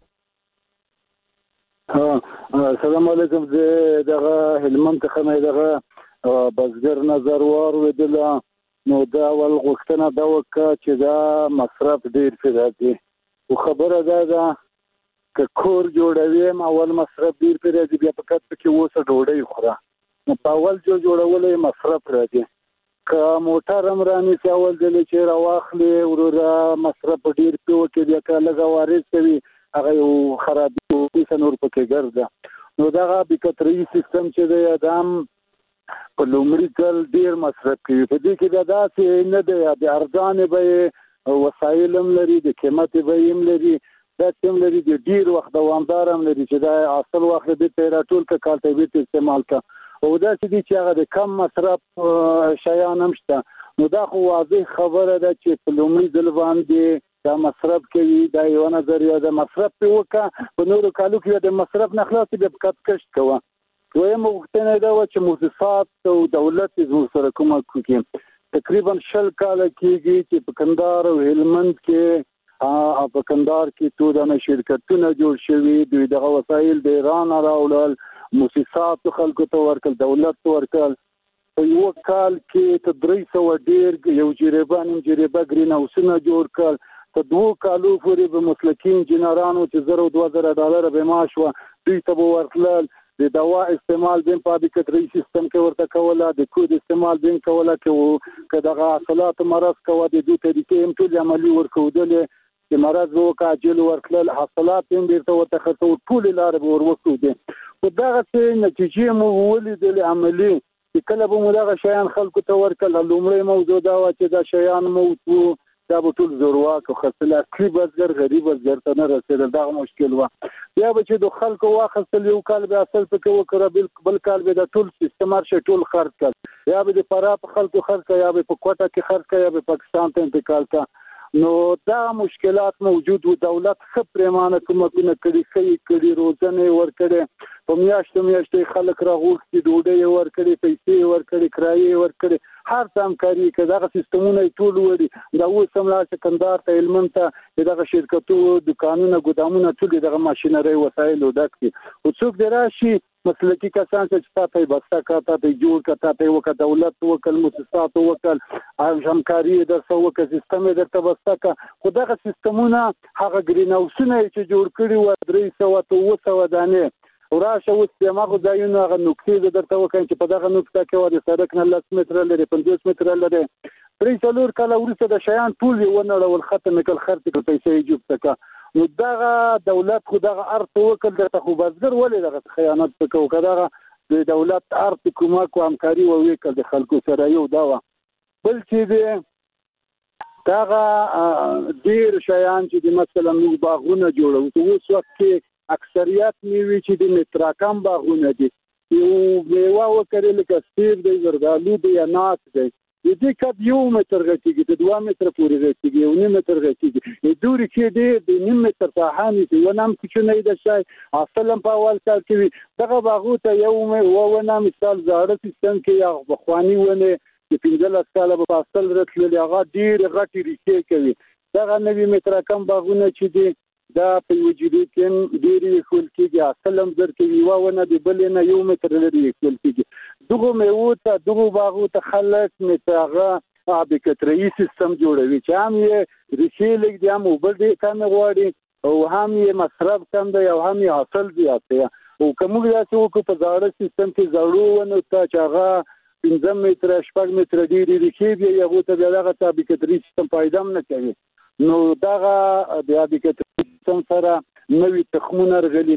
السلام علیکم. زه دغه هلمند څخه نه دغه بزګر نظر ورودل. نو دا ول غوښتنه دا وکړه چې دا مصرف ډیر پیدا دي. خو خبره ده که کور جوړوي اول مصرف ډیر پیدا دي، بیا په کټ کې وسه ډوډۍ خوره. نو په اول جوړولې مصرف راځي. که موټر هم راني چې اول دلې چې راواخلي ورور مصرف ډیر پیو کې بیا کله وارث کوي هغه یو خرابي او نور پکې ګرځي. نو دا به قطري سیستم چې دی ادم په لومړي ځل ډیر مصرف کوي. په دې کې دا داسې نه دی د ارزان به وسایل هم لري، د قیمت به هم لري، دا هم لري د ډیر وخت دوامدار هم لري چې دا اصل وخت به تیر ټول کا کال ته استعمال کا او دا چې چې هغه د کم مصرف شیان هم شته. نو دا خو واضح خبره ده چې په لومړي ځل باندې دا مصرف کوي. دا یو نظریه ده مصرف په وکړه په نورو کالو کې د مصرف نه خلاص به کټ کشت کوه. دویم وختونه دا و چې مؤسسات او دولت زموږ سره کومک کوي. تقریبا 10 کال کېږي چې په کندهار او هلمند کې په کندهار کې تو د شرکتونه جوړ شوي، دوی دغه وسایل د ایران راوړل، مؤسسات خلکو ته ورکړل، دولت ته ورکړل. په یو کال کې ته 300 ډیر یو جریبه گرین هاوسونه جوړ کړل. ته 2 کالو پورې به مسلکي انجینرانو چې $2,000 به معاش و دوی ته ورتلل. د دوا استعمال بین پابلیکټري سیستم کې ورته کوله، د کود استعمال بین کوله کې دغه حاصلات مرض کوه د دوی طریقې هم ټول عملی ورکودلې چې مرض وکاجل ورکړل حاصلات هم ډیرته ورته خرڅول ټول لارې به ورکودي. خو دغه څه نتیجې مو ولیدل عملی چې کله به مو دغه شیان خلکو ته ورکړل. لومړی موضوع دا و چې دا شیان مو دا به ټول زورواک او خپل اصلي بزګر غریب بزګر ته نه رسېدل. دغه مشکل و. بیا به چې د خلکو واخیستل یو کال به اصل پکې وکړه بل کال به د ټول سیستم هر شی ټول خرڅ کړ. یا به د فراه په خلکو خرڅ کړه، یا به په کوټه کې خرڅ کړه، یا به پاکستان ته انتقال کړه. نو دا مشکلات موجود و. دولت ښه پریمانه کومکونه کړي روزنه ورکړي، په میاشتې خلک راغوښتي، ډوډۍ ورکړي، پیسې ورکړي، کرایې ورکړي، هر څه همکاري کوي. دغه سیستمونه ټول وړي. دا اوس هم لا کندهار ته هلمند ته دغه شرکتونو دکانونه ګودامونه ټول دغه ماشینري وسایل ډک دي. او څوک دی راشي مسلکي کسان چې تاسو بسته کاته ته جوړ کاته ته وکړه، دولت وکړ، مؤسسات وکړ، همکاري درته وکړه، سیستم درته بسته کا. خو دغه سیستمونه هغه گرین هاوسونه چې جوړ کړي و 300 دانې وراشه اوس دغه ځایونه هغه نقطې درته وکړي چې په دغه نقطه کې و د سړک نه 10 متره لري 50 متره لري 3 کاله وروسته د شیان ټول یو نړول ختم کړ، خرڅ کړ، پیسې جوړ کړه. نو دغه دولت خو دغه ارت وکړ دغه خو بزګر ولې دغه خیانت وکړ. دغه د دولت ارت کومک او همکاري وکړ د خلکو سره. یو دا و. بل چې دی دغه ډیر شیان چې د مثلا موږ باغونه جوړو اوس وخت کې اکثریت میوي چې د متراکم باغونه دي، یو میوه وکړي لکه سیب دی، زردالو دی، انار دی، د دې کب 1 متر غټیږي، د 2 متر پورې غټیږي، 1 متر غټیږي. د دوری کې د 1 متر ساحاني دی ونام کوچنی د شای اصلا په اول کال کې دغه باغو ته یو ونه مثال زاړه سیستم کې یا بخوانی ونه د 15 کال په اصل راتللی هغه ډیر غټي ریښې کوي. دغه 9 متر کم باغونه چې دي دا په وجودي کې ډېری خپل کېږي اصل هم زر کې یو ونه دی بل نه 1 متر لري خپل کېږي. دغه میوه ته دغه باغو ته خلک متاغه پابلیکټري سیستم جوړوي چې هم یې ریښې لګ دي، هم وبل دي کم غواړي، او هم یې مصرف کم دی، او هم یې حاصل زیات دی. او کوم داسې وکړو په زاړه سیستم کې زړو ونه ته چې هغه 15 متر 6 متر ډېری ریښې دی، هغه ته دغه پابلیکټري سیستم پیدا نه کوي. نو دغه د پابلیکټري سیستم سره نوې تخمونه غلي،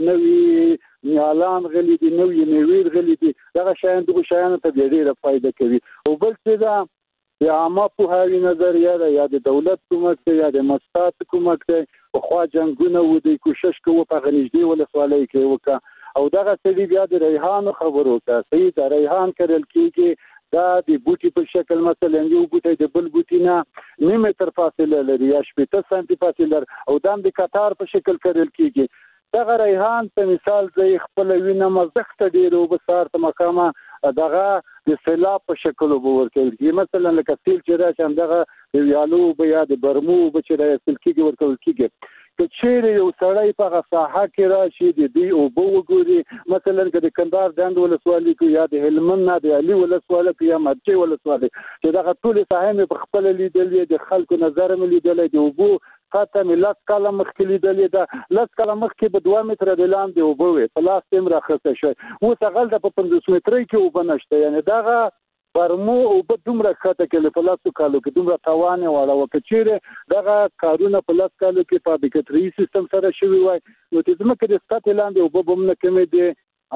نوې نیالان غلي دي، نوې میوې غلي دي. دغه شیان دغه شیان ته ډېره فائدہ کوي. او بل څه دا د عامه پوهاوي نظریه ده، یا د دولت کومک دی، یا د مؤسسات کومک دی. خو جنگونه و د کوشش کوو په غنځدي ولسوالۍ کې وکړه. او دغه سړي بیا د ریحان خبرو ته صحیح د ریحان کرل کېږي. دا د بوټي په شکل مثلا یو بوټي د بل بوټي نه 9 متر فاصله لري یا 8 سانتي فاصله، او دا د قطار په شکل کرل کېږي. دغه ریحان په مثال ځای خپل وینه مزخت ډیرو بسار ته مقامه دغه د سیلاب په شکل وبور کوي. مثلا لکه سیل چې راشم دغه یالو به یا د برمو به چې راسل کېږي ورکول کېږي. که چیرې یو سړی په ساحه کې راشي د دې او بو وګوري، مثلا که د کندهار ډنډ ولسوالۍ کې یا د هلمند نه د علي ولسوالۍ کې یا مرچی ولسوالۍ چې دغه ټول ساحه مې په خپل لیدلې، د خلکو نظر مې لیدلې، د اوبو خاطر مې لاس کاله مخکې لیدلې ده. لاس کاله مخکې به 2 متر د لاندې اوبه وي، په لاس تیم راخته شوی. اوس هغه د 15 متر کې اوبه نشته. یعنی دغه برمو او په دومره خاطر کې په لاسو کالو کې دومره توان والا وکړي دغه کارونه په لاس کالو کې په پابلیکټري سیستم سره شوی وای. نو چې زموږ د سطح لاندې او په بمنه کمې دي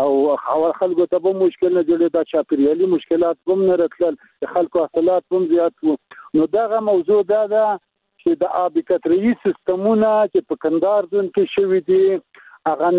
او خلکو ته به مشکل نه جوړي، دا چاپیریالي مشکلات هم نه راتلل، د خلکو حاصلات هم زیات وو. نو دغه موضوع دا ده چې د پابلیکټري سیستمونه چې په کندهار ځون کې شوی دي هغه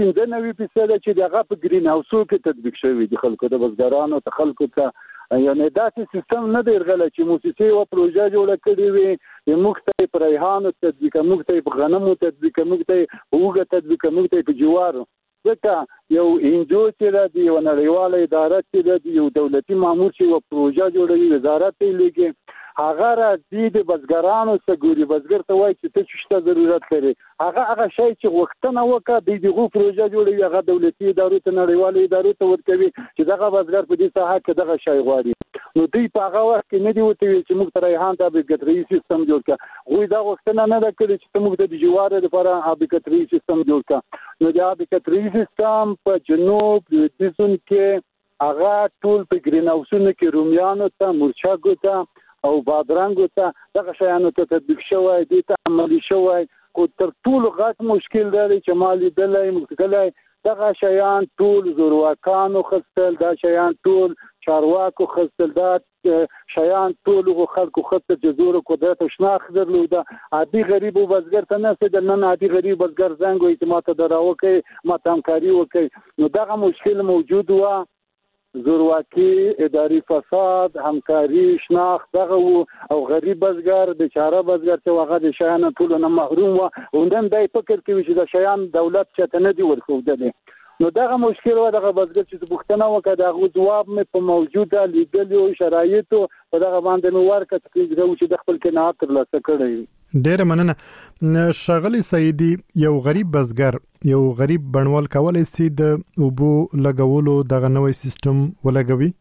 95% چې دغه په گرین هاوسو کې تطبیق شوی دي خلکو د بزګرانو ته خلکو ته. یعنی داسې سیستم نه دی غل چې موسسې او پروژه جوړه کړې وي، موږ ته په ریحانو تطبیق، موږ ته په غنمو تطبیق، موږ ته وګه تطبیق، موږ ته په جوارو. ځکه یو انجو چې دی یو نړیواله اداره چې دی یو دولتي مامور چې یو پروژه جوړوي وزارت یې لګي، هغه راځي د بزګرانو څخه ګوري بزګر ته وایي چې ته څه ضرورت لري هغه شی چې وختونه وکړه دغه پروژه جوړوي هغه دولتي ادارو ته نړیوالو ادارو ته ورکوي چې دغه بزګر په دې ساحه کې دغه شی غواړي نو دوی په هغه وخت کې نه دی وته چې موږ تر ریحان ته بګتري سیستم جوړ کړ غوي دا وختونه نه دا کړی چې موږ د جوار لپاره بګتري سیستم جوړ کړ نو دا بګتري سیستم په جنوب لویدیځون کې هغه ټول په گرین هاوسونو کې رومیانو ته مرچکو ته او بادرنګو ته دغه شیانو ته تطبیق شوی دي ته عملي شوی او تر ټولو غټ مشکل دی چې مالي دلای مشکلای دغه شیان ټول زورواکانو خپل دا شیان ټول چارواکو خپل دا شیان ټول خلکو خپل جزور قدرت شناخت درلوده عادي غریب بزګر ته نه څه نن عادي غریب بزګر زنګ وي چې ماته دراوکي ماته همکاري وکي نو دغه مشکل موجود و زورواکي اداري فساد همکاري شناخت دغه او غریب بزګر بیچاره بزګر چې هغه د شیانو ټول نه محروم و او نن دای فکر کوي چې د شیان دولت چته نه دی ورخوده نو دغه مشکل و دغه بزګر چې بوختنه وکړه دغه جواب مې په موجوده لیدلو شرایطو په دغه باندې مې ورکړ چې د خپل قناعت ترلاسه کړی ډېر مننه شغلی سیدی یو غریب بزګر یو غریب بڼوال کولای شي د اوبو لګولو دغه نوې سیستم ولګوي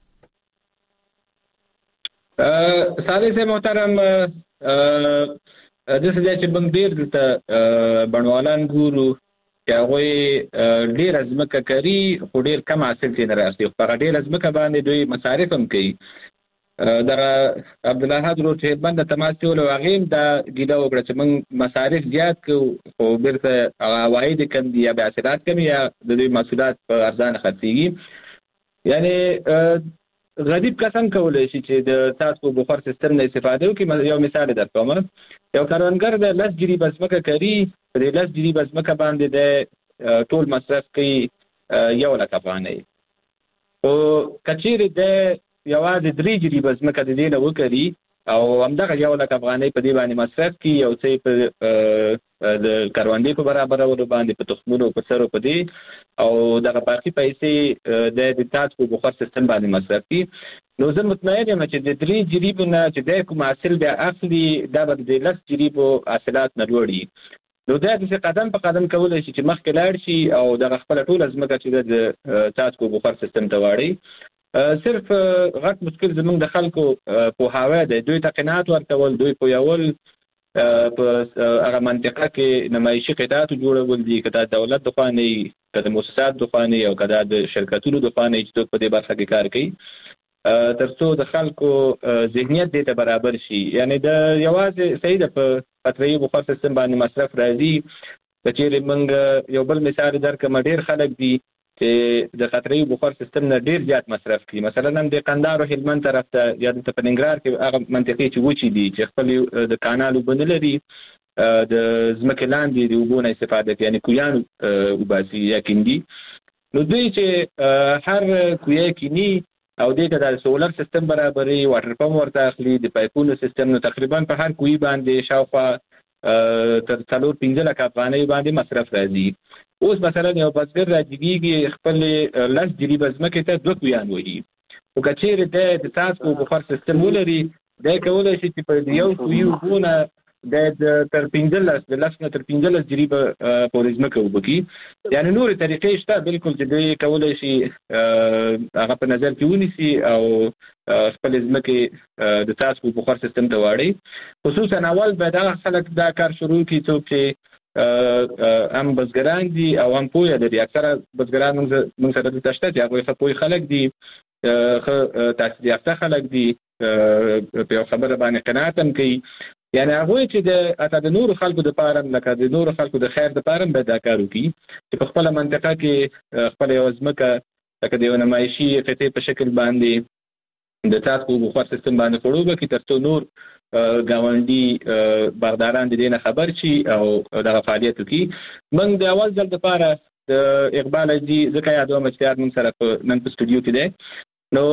صالح محترم د څه چې بنګ ډیر د بڼوالان ګورو چې هغه ډیر ازمکه کوي خو ډیر کم حاصل نه راځي په ډیر ازمکه باندې دوی مصارف هم کوي دغه عبد الله حضرت چې باندې تماس ول واغیم دا ګیدا وکړه چې موږ مصارف زیات کو خو بیرته عواید کم دي یا حاصلات کم یا د دوی محصولات په ارزان خرڅيږي یعنی غریب کسان کولای شي چې د تاسو بخار سیستم نه استفاده وکړي یو مثال درکوم یو کاروانګر د لاس جری بسمکه کوي په دې لاس جری بسمکه باندې د ټول مصرف کوي 1 لک افغانۍ او کچېره د یوازې 3 جری بسمکه د دې نه وکړي او همدغه 1 لک افغانۍ په دې باندې مصرف کوي او څه په د کاروانډي په برابر ور باندې په تخمونو په سر په دې او دغه باقي پیسې د تاسو بخار سیستم باندې مصرف کوي نو زه مطمئن یم چې د 3 جریبونه چې د کوم حاصل بیا اخلي دا به د 10 جریبو حاصلات نه لوړي نو دا د قدم په قدم کولای شي چې مخکې لاړ شي او د خپل ټول ازمکه چې د تاسو بخار سیستم ته واړي صرف غټ مشکل زمونږ د خلکو په هوا ده دوی تقنات ورکول دوی په یول په هغه منطقه کې نمایشي قطعات جوړول دي کدا دولت د خاني کدا مؤسسات د خاني او کدا د شرکتونو د خاني چې په دې برخه کې کار کوي ترڅو د خلکو ذهنیت دې ته برابر شي یعنی د یوازې صحیح د په قطري بخار سیستم باندې مصرف راځي چې موږ یو بل مثال درکم ډیر خلک دي چې د قطري بخار سیستم نه ډیر زیات مصرف کوي مثلا نن د قندهار او هلمند طرف ته یا د پننګرهار کې هغه منطقې چې وچی دي چې خپل د کانال وبند لري د ځمکې لاندې د اوبو نه استفاده کوي یعنی کویان وباسي یا کیندي نو دوی چې هر کوی کینی او دغه د سولر سیستم برابرې واټر پمپ ورته اخلي د پایپونو سیستم نو تقریبا په هر کوی باندې شاوخوا تر 4-5 لک افغانۍ باندې مصرف راځي اوس مثلا یو بزګر راځي خپل لاس جری بزمکه ته 2 کویان وایي او کچېره د تاسو بخار سیستم ولري دا کولای شي چې په یو کوی وونه د تر 15 د لاس نه تر 15 جریبه پولیزمکه وبکی یعنی نور طریقې شته بالکل چې دوی کولای شي هغه په نظر کې ونیسي او خپل ځمکه د تاسو بخار سیستم ته واړي خصوصا اول به دا خلک دا کار شروع کړي چې هم بزګران دي او هم پوهه دي اکثره بزګران موږ سره د تشته دي هغه پوهه خلک دي تاسو یافته خلک دي په خبره باندې قناعت هم کوي یعنی هغه چې د نور خلکو د پاره لکه د نور خلکو د خیر د پاره به دا کار وکړي چې په خپل منطقه کې خپل ځمکه لکه د نمایشي قطعې په شکل باندې د تاسو بخار سیستم باندې خړوبه کې ترڅو نور گاونډي بغداران د دې خبر شي او د فعالیت وکړي موږ د اول ځل د پاره د اقبال دي ځکه یادوم چې موږ سره نن په سټوډیو کې ده نو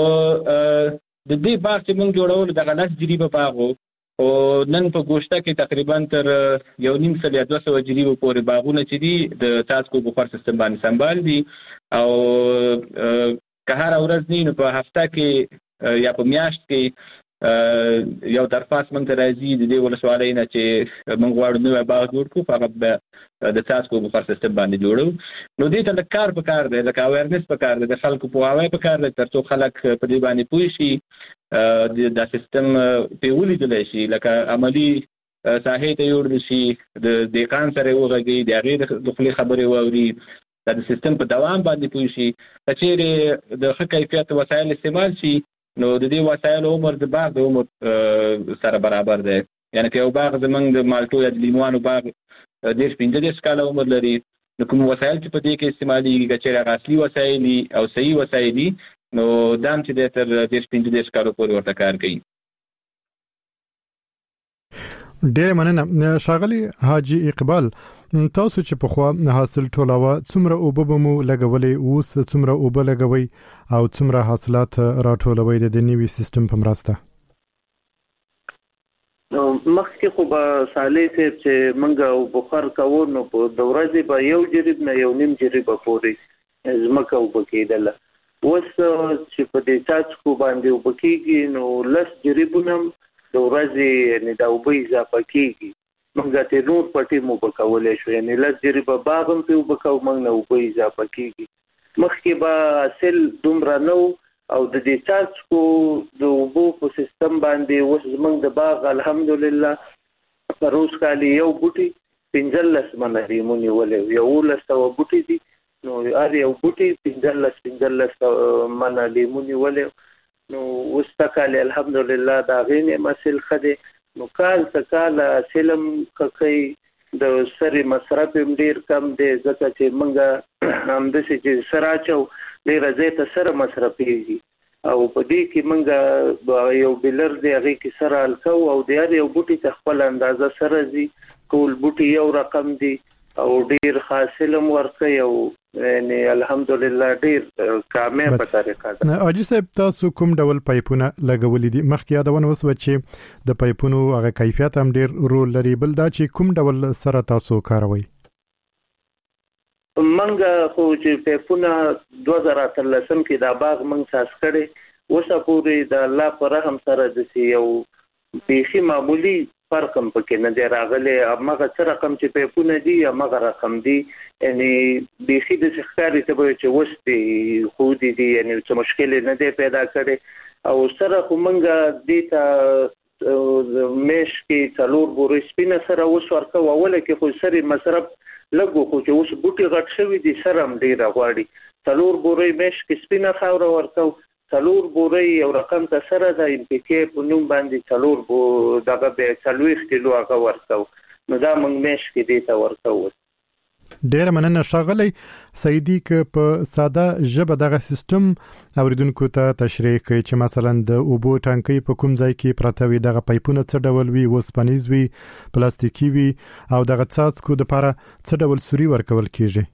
د دې باغ چې موږ جوړول د غلط جریبه باغو او نن په ګوشته کې تقریبا تر 1.5 سل یا 200 جریبه پورې باغونه چې دي د تاسو بخار سیستم باندې سنبال دي او که هر ورځ نه په هفته کې یا په میاشت کې یو درخواست موږ ته راځي د دې ولسوالۍ نه چې موږ غواړو نوی باغ جوړ کړو، هغه به د څاڅکو بخار سیستم باندې جوړو. نو دې ته کار پکار دی، لکه اویرنس پکار دی، د خلکو پوهاوی پکار دی ترڅو خلک په دې باندې پوه شي، دا سیستم په ولیدل شي، لکه عملی ساحې ته یوړل شي، د دهقان سره وغږي، د هغې د خولې خبرې واوري، د سیستم په دوام باندې پوه شي. که چیرې د ښه کیفیت وسایل استعمال شي نو د دې وسایلو عمر د باغ د عمر سره برابر دی. یعنی که یو باغ زمونږ د مالټو یا د لیموانو باغ 10-15 کاله عمر لري، نو کوم وسایل چې په دې کې استعمالېږي که چیرې هغه اصلي وسایل او صحیح وسایل نو دا هم چې دی تر 10-15 کالو پورې ورته کار کوي. ډېر مننه ښاغلي حاجي اقبال. تاسو چې په خوا حاصل ټولاوه څومره اوبه به مو لګولې، اوس څومره اوبه لګوي او څومره حاصلات راټولوي د نوي سیستم په مرسته؟ مخکې خو به صالح صاحب چې موږ بخار کوو نو په د ورځې به یو جریب نه یو نیم جریبه پورې ځمکه اوبه کېدله. اوس چې په دې څاڅکو باندې اوبه کېږي نو 10 جریبونه د ورځې یعنې دا اوبه اضافه کېږي. موږ ته نور پټي مو وکولای شو، یعنی 10 جریبه باغ هم په وکاو موږ نه اوبه اضافه کیږي. مخکې به حاصل دومره نو او د دې څاڅکو د اوبو په سیستم باندې اوس زموږ د باغ الحمدلله پر اوس کال یو بوټي 15 منه لیمونی ولې یو 11 بوټي دي، نو هر یو بوټي 15 منه لیمونی ولې، نو اوس کال الحمدلله دا غینه مسل خده. نو کال څه کال سلم کوي د سری مصرف هم ډیر کم دی، ځکه چې موږ هم د چې سراچو ډیر زیات سره مصرفيږي او په دې کې موږ یو بلر دی هغه کې سره الکو او د هر یو بوټي ته خپل اندازه سره زی کول بوټي یو رقم دی او ډیر حاصلم ورکه یو یعنی الحمدلله ډیر کامیاب طریقه ده. اجي صاحب تاسو کوم ډول پایپونه لګولې دي؟ مخکې یادونه وسو چې د پایپونو هغه کیفیت هم ډیر رول لري، بل دا چې کوم ډول سره تاسو کاروي؟ منګه خو چې پایپونه 2013 کې دا باغ منګ تاس کړي اوسه پورې د الله پر رحم سره د یو بیخي معمولی فرق هم پکې نه دی راغلی. هغه څه رقم چې پایپونه دي هغه رقم دي، یعنی بیخي د ښکاري ته به چې اوس دی خو دي یعنی څه مشکل نه دی پیدا کړی. او سره خو موږ دې ته میش کې 4 بورې سپینه سره اوس ورکو، اوله کې خو سری مصرف لګو خو چې اوس بوټي غټ شوي دي سره هم ډېره غواړي. 4 بورې میش کې سپینه خاوره ورکو، 4 بورې یو رقم ته سره د امپیکې په نوم باندې 4 دغه به 40 کیلو هغه ورکو، نو دا موږ میش کې دې ته ورکو. ډېر مننه ښاغلی سعیدي که په ساده ژبه دغه سیستم اوریدونکو ته تشریح کوي چې مثلا د اوبو ټانکۍ په کوم ځای کې پراته وي، دغه پایپونه څه ډول وي، وسپنیز وي، پلاستیکي وي او دغه څاڅکو لپاره څه ډول سوري ورکول کیږي؟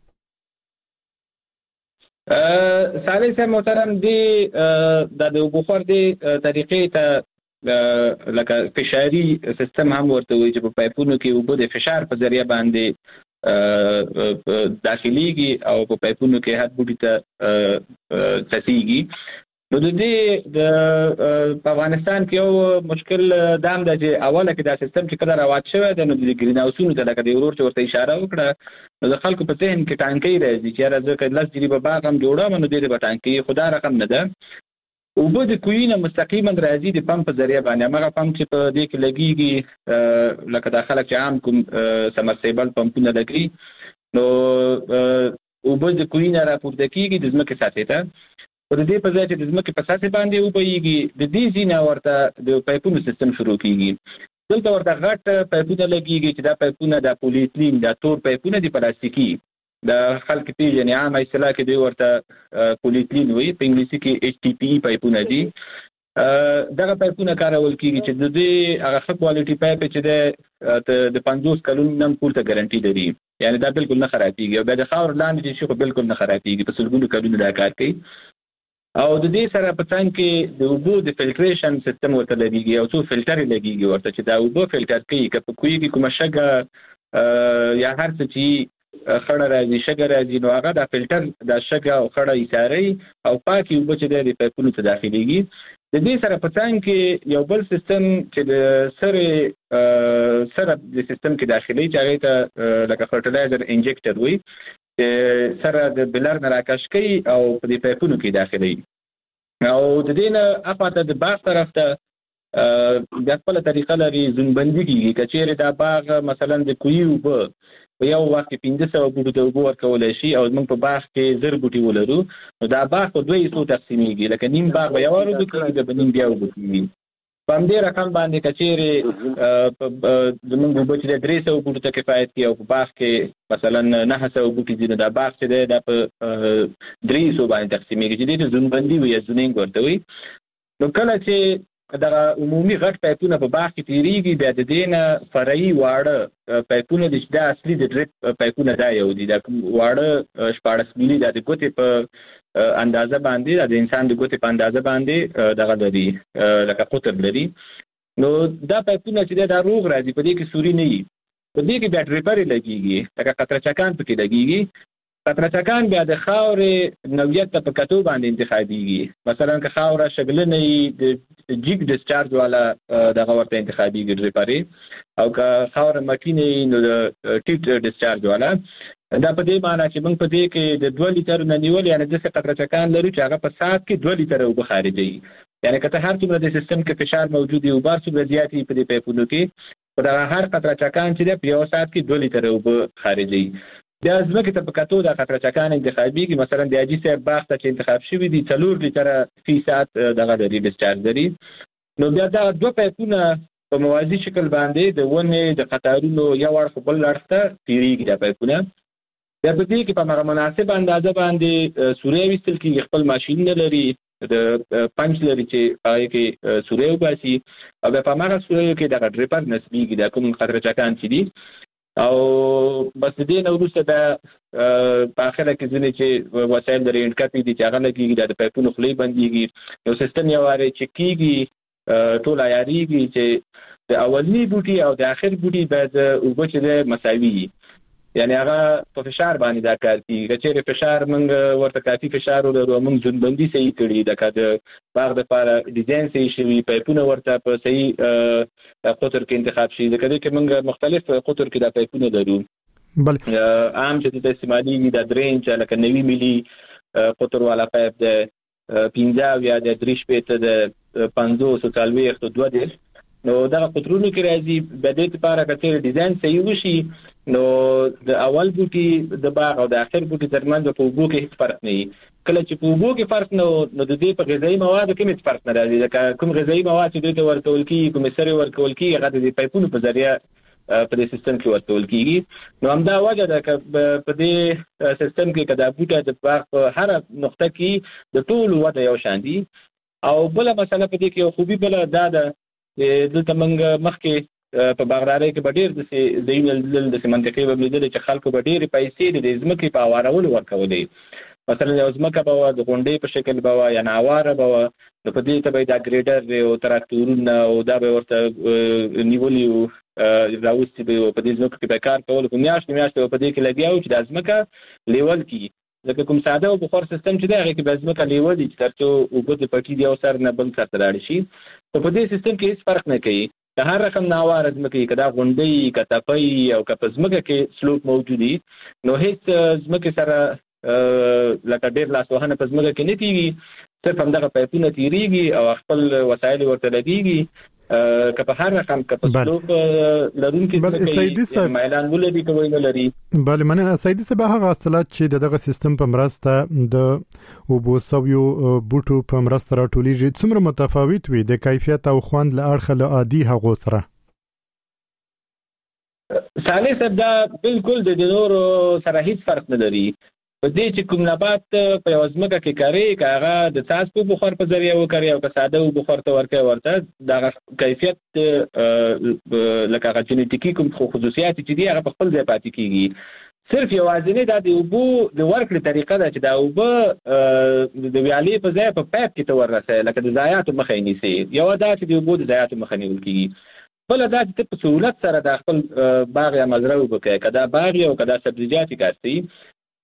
صالح صاحب محترم دی د بخار دی طریقې ته لکه فشاري سیستم هم ورته وي چې په پایپونو کې اوبه د فشار په ذریعہ باندې داخليږي او په پایپونو کې هر بوټي ته تسيږي. نو د دې د افغانستان کې یو مشکل دام ده چې اوله کې دا سیستم چې کله راوات شوی دی نو د گرین هاوسونو ته لکه د ورور چې ورته اشاره وکړه نو د خلکو په ذهن کې ټانکۍ راځي چې راځي که 10 جریبه باغ هم جوړه نو د دې ټانکۍ خدا رقم نه ده. اوبه د کوینه مستقیما راځي د پمپ په ذریعہ باندې، هغه پمپ چې په دې کې لګيږي لکه د خلک چې عام کوم سمرسیبل پمپونه لګي نو اوبه د کوینه راپورته کیږي د ځمکې سطحې ته، او د دې په ځای چې د ځمکې په سطحې باندې اوبهیږي د دې ځینه ورته د پایپونو سیستم شروع کیږي. دلته ورته غټ پایپونه لګيږي چې دا پایپونه د پولیتلین د تور پایپونه دي پلاستیکي د خلک پیژنې عام اصطلاح کې دی ورته پولیتلین وي، په انګلیسي کې HDPE پایپونه دي. دغه پایپونه کارول کیږي چې د دې هغه ښه کوالټي پایپ چې د 50 کلونو نن پورته ګارانټي لري، یعنی دا بالکل نه خرابېږي او بیا د خاور لاندې چې شي خو بالکل نه خرابېږي، په سلګونو کلونو دا کار کوي. او د دې سره په څنګ کې د اوبو د فلټریشن سیستم ورته لګيږي او څو فلټر لګيږي ورته چې دا اوبه فلټر کوي، که په کوی کې کومه شګه یا هر څه چې خړه راځي شګه راځي نو هغه د فلټر د شګه او خړه ایساري او پاکي اوبه چې د پایپونو ته داخليږي د دې سره په څنګ کې یو بل سیستم چې د سره د سیستم کې داخلي چې هغه ته لکه فرټیلایزر انجکټر وي چې سره د بلر نه راکش کوي او په دې پایپونو کې داخلي او د دې نه اپاته د باغ طرف ته د خپل طریقه لري زونبندي کیږي کچېره دا باغ مثلا د کویو په یو وخت 1500 بوټو ته وګور کولای شي او موږ په باغ کې 1000 بوټي ولرو نو دا باغ په دوه حصو تقسیمېږي لکه نیم باغ به یو ورو کې د بنیم بیا وګورئ په دې رقم باندې کچېره زموږ په بچی د 300 بوټو ته کفایت کوي او په باغ کې مثلا 900 بوټي دي دا باغ چې د 300 باندې تقسیمېږي چې د زونبندي وي زونینګ ورته وي نو کله چې دا عمومي غټ پایپونه په باغ کې تیریږي بیا د دینه فرعي واړه پایپونه د اصلي د ډریپ پایپونه دا یو دي دا واړه 14 ملي د ګوتې په اندازه باندې د انسان د ګوتې په اندازه باندې دغه لري لکه قطر لري نو دا پایپونه چې دا روغ راځي په دې کې سوري نه وي په دې کې بیا ډریپر لګيږي لکه قطره چکان پکې لګيږي قطره چکان بیا د خاورې نوعیت په کتو باندې انتخابيږي مثلا که خاوره شګلنه د جیګ ډسچارج والا دغه ورته انتخابيږي ډریپر او که خاوره مکینه نو د ټیټ ډسچارج والا دا په دې معنی چې موږ په دې کې د 2 لیټر نه نیول یعنی د قطره چکان لري چې هغه په سات کې 2 لیټر اوبه خارجي یعنی کته هر څومره د سیستم کې فشار موجود وي او بار څومره زیاتی په دې پایپونو کې په هر قطره چکان چې په یو سات کې 2 لیټر اوبه خارجي بیا ځمکې ته په کتو د قطره چکان انتخابيږي مثلا د اجي سه باغ ته چې انتخاب شوی دي 4 لیټر فی ساعت دغه لري ډسچارج لري نو بیا دا دوه پایپونه په موازي شکل باندې د ونه د قطارونو یو اړخ بل اړخ ته تیریږي د پایپونه بیا په دې کې په هغه مناسب اندازه باندې سوري وستل کې خپل ماشين نه لري د پنځ لري چې هغه کې سوري وباسي او په هغه سوري کې د ډریپر نسبيږي د کوم قطره چکان چې دي او بس دې نو وروسته د په اخره کې ځنې چې وسایل درې انټکاپي دي چې هغه لګيږي د پایپونو خلی بنديږي یو سیستم یو واره چې کیږي ټول عیاریږي چې د اولنی بوټي او د اخر بوټي بعد وګړي د مساوي یعنی هغه په فشار باندې دا کار کوي چې فشار موږ ورته کافي فشار ولرو موږ زونبندي صحیح کړی د کده باغ د لپاره ډیزاین صحیح شوی پایپونه ورته په صحیح قطر کې انتخاب شي د کده کې موږ مختلف قطر کې د پایپونه لرو بل عام چې د استعمالي د 3 انچ لکه 90 ملي قطر والا پایپ د 15 یا د 3 پېته د 540 2 نو دا قطرونو کې راځي د دې لپاره چې ډیزاین صحیح وشي نو د اول بوټي د باغ او د اخر بوټي ترمنځ په اوبو کې هیڅ فرق نه وي کله چې په اوبو کې فرق نو د دې په غذایی موادو کې هیڅ فرق نه راځي لکه کوم غذایی مواد چې دوی ته ورکول کیږي کوم سره ورکول کیږي هغه د پایپونو په ذریعہ په دې سیستم کې ورکول کیږي نو همدا وجه ده چې په دې سیستم کې کدا بوټه د باغ په هر نقطه کې د ټول وده یو شان دي او بل مسله په دې کې خوبي بل دا ده دلته موږ مخکې په باغدارۍ کې ډېر د زینل د منطقې په لیدل چې خلکو ډېر پیسې د ځمکې په اوارولو ورکولې مثلا یو ځمکه به د غونډې په شکل به یا ناواره به د په دې ته به د ګریډر او تراکتورونه او دا به ورته نیولې راوستي به په دې ځمکه کې به کار کول په میاشت په دې کې لګیاو چې د ځمکه لیول کی ځکه کوم ساده او بخار سیستم چې دا هغه کې به ځمکه لیول دي ترڅو وګړي د پټي دی او سر نه بل څه تراړي شي په دې سیستم کې هیڅ فرق نه کوي د هر رقم ناواره ځمکې کدا غونډې کتاپي او کپزمکه کې سلوپ موجودي نو هیڅ ځمکه سره لکه ډېر لاسوهنه په ځمکه کې نه کیږي صرف همدغه پایپونه تیریږي او خپل وسایل ورته لګيږي که په هر رقم که په سلوپ لرونکي مایلان ولري کوي نه لري بله مننه سیدي صاحب هغه اصطلاح چې دغه سیستم په مرسته د اوبوسویو بوټو په مرسته راټولیږي څومره متفاوت وي د کیفیت او خوند له اړخه له عادي هغو سره صالح صاحب دا بالکل د نورو سره هیڅ فرق نه لري په دې چې کوم نبات په یو ځمکه کې کاری هغه د څاڅکو بخار په ذریعہ وکړي او که ساده بخار ته ورته د کیفیت لکه هغه جنټیکي کوم خصوصیات چې دي هغه په خپل ځای پاتې کیږي صرف یوازینی د اوبو د ورکړې طریقه ده چې د اوبو د ویالې په ځای په پایپ کې ته ورسې لکه د ضایعاتو مخه نیسي یو دا چې د اوبو د ضایعاتو مخه نیول کیږي بل دا چې په سهولت سره د خپل باغ یا مزرعه وکړي کدا باغ او کدا سبزیجات کاستي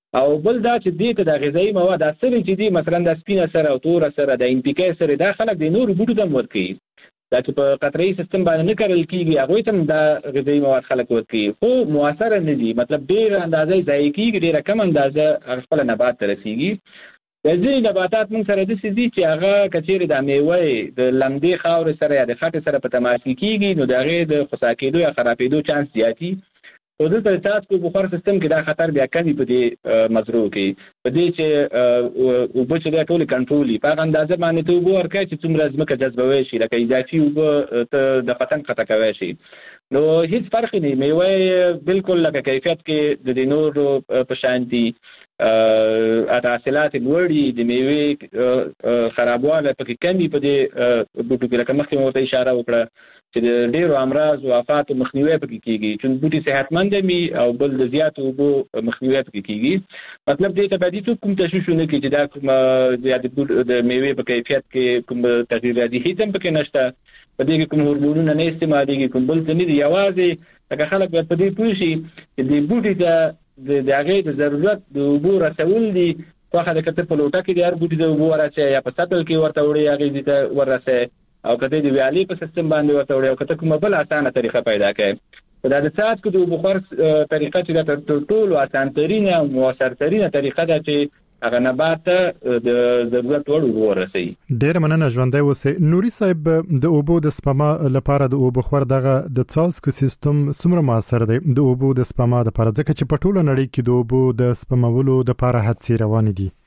او بل دا چې دې ته د غذایی مواد اثر چې دي مثلا د سپینه سره او تور سره د ان پی کې سره دا خلک د نور بوټو ته ورکي دا چې په قطري سیستم باندې نه کارل کیږي هغه ته دا غذایی مواد خلک ورکي خو موثر نه دي مطلب ډیر اندازې ځای کیږي ډیر کم اندازه خپل نبات ته رسیږي د ځینې نباتات موږ سره د سدي چې هغه کچېره د میوه د لمدې خاور سره یا د خټې سره په تماس کیږي نو دغه د خسا کېدو یا خرابېدو چانس زیاتی او د تاسو په بخار سیستم کې دا خطر بیا کمی په دې مزرو کې په دې چې او په چې دا ټول کنټرولي په اندازه باندې ته وګورئ چې څومره ځمکه جذبوي شي لکه اضافي او د پتنګ خطا کوي شي نو هیڅ فرق نه میوه بالکل لکه کیفیت کې د نور په شان دي حاصلات لوړي د میوه خرابواله پکې کمی په دې بوټو کې لکه مخکې مو ته اشاره وکړه چې د ډیرو امراض او آفات مخنیوي پکې کیږي چې بوټي صحتمند وي او بل د زیات او مخنیوي پکې کیږي مطلب دې ته باندې څه کوم تشویشونه کې چې دا کوم زیات د میوه په کیفیت کې کوم تغییر راځي هیڅ پکې نشته په دې کې کوم هورمونونه نه استعمالېږي کوم بل څه نه دي یوازې لکه خلک په دې پوه شي چې د بوټي د هغې د ضرورت د اوبو رسول دي خوښه ده که ته په لوټه کې د هر بوټي د اوبو ورسې یا په سطل کې ورته وړې هغې ته ورسې او که ته د ویالې په سیستم باندې ورته وړې او که ته کومه بل اسانه طریقه پیدا کړې دا د څاڅکو د اوبو خور طریقه چې دا تر ټولو اسانترینه او مؤثرترینه طریقه ده چې هغه نبات ته د ضرورت وړ اوبه ورسوي. ډېر مننه ژوندی اوسئ. نوري صاحب د اوبو د سپما لپاره د اوبو خور دغه د څاڅکو سیستم څومره موثر دی د اوبو د سپما لپاره ځکه چې په ټوله نړۍ کې د اوبو د سپمولو لپاره هڅې روانې دي؟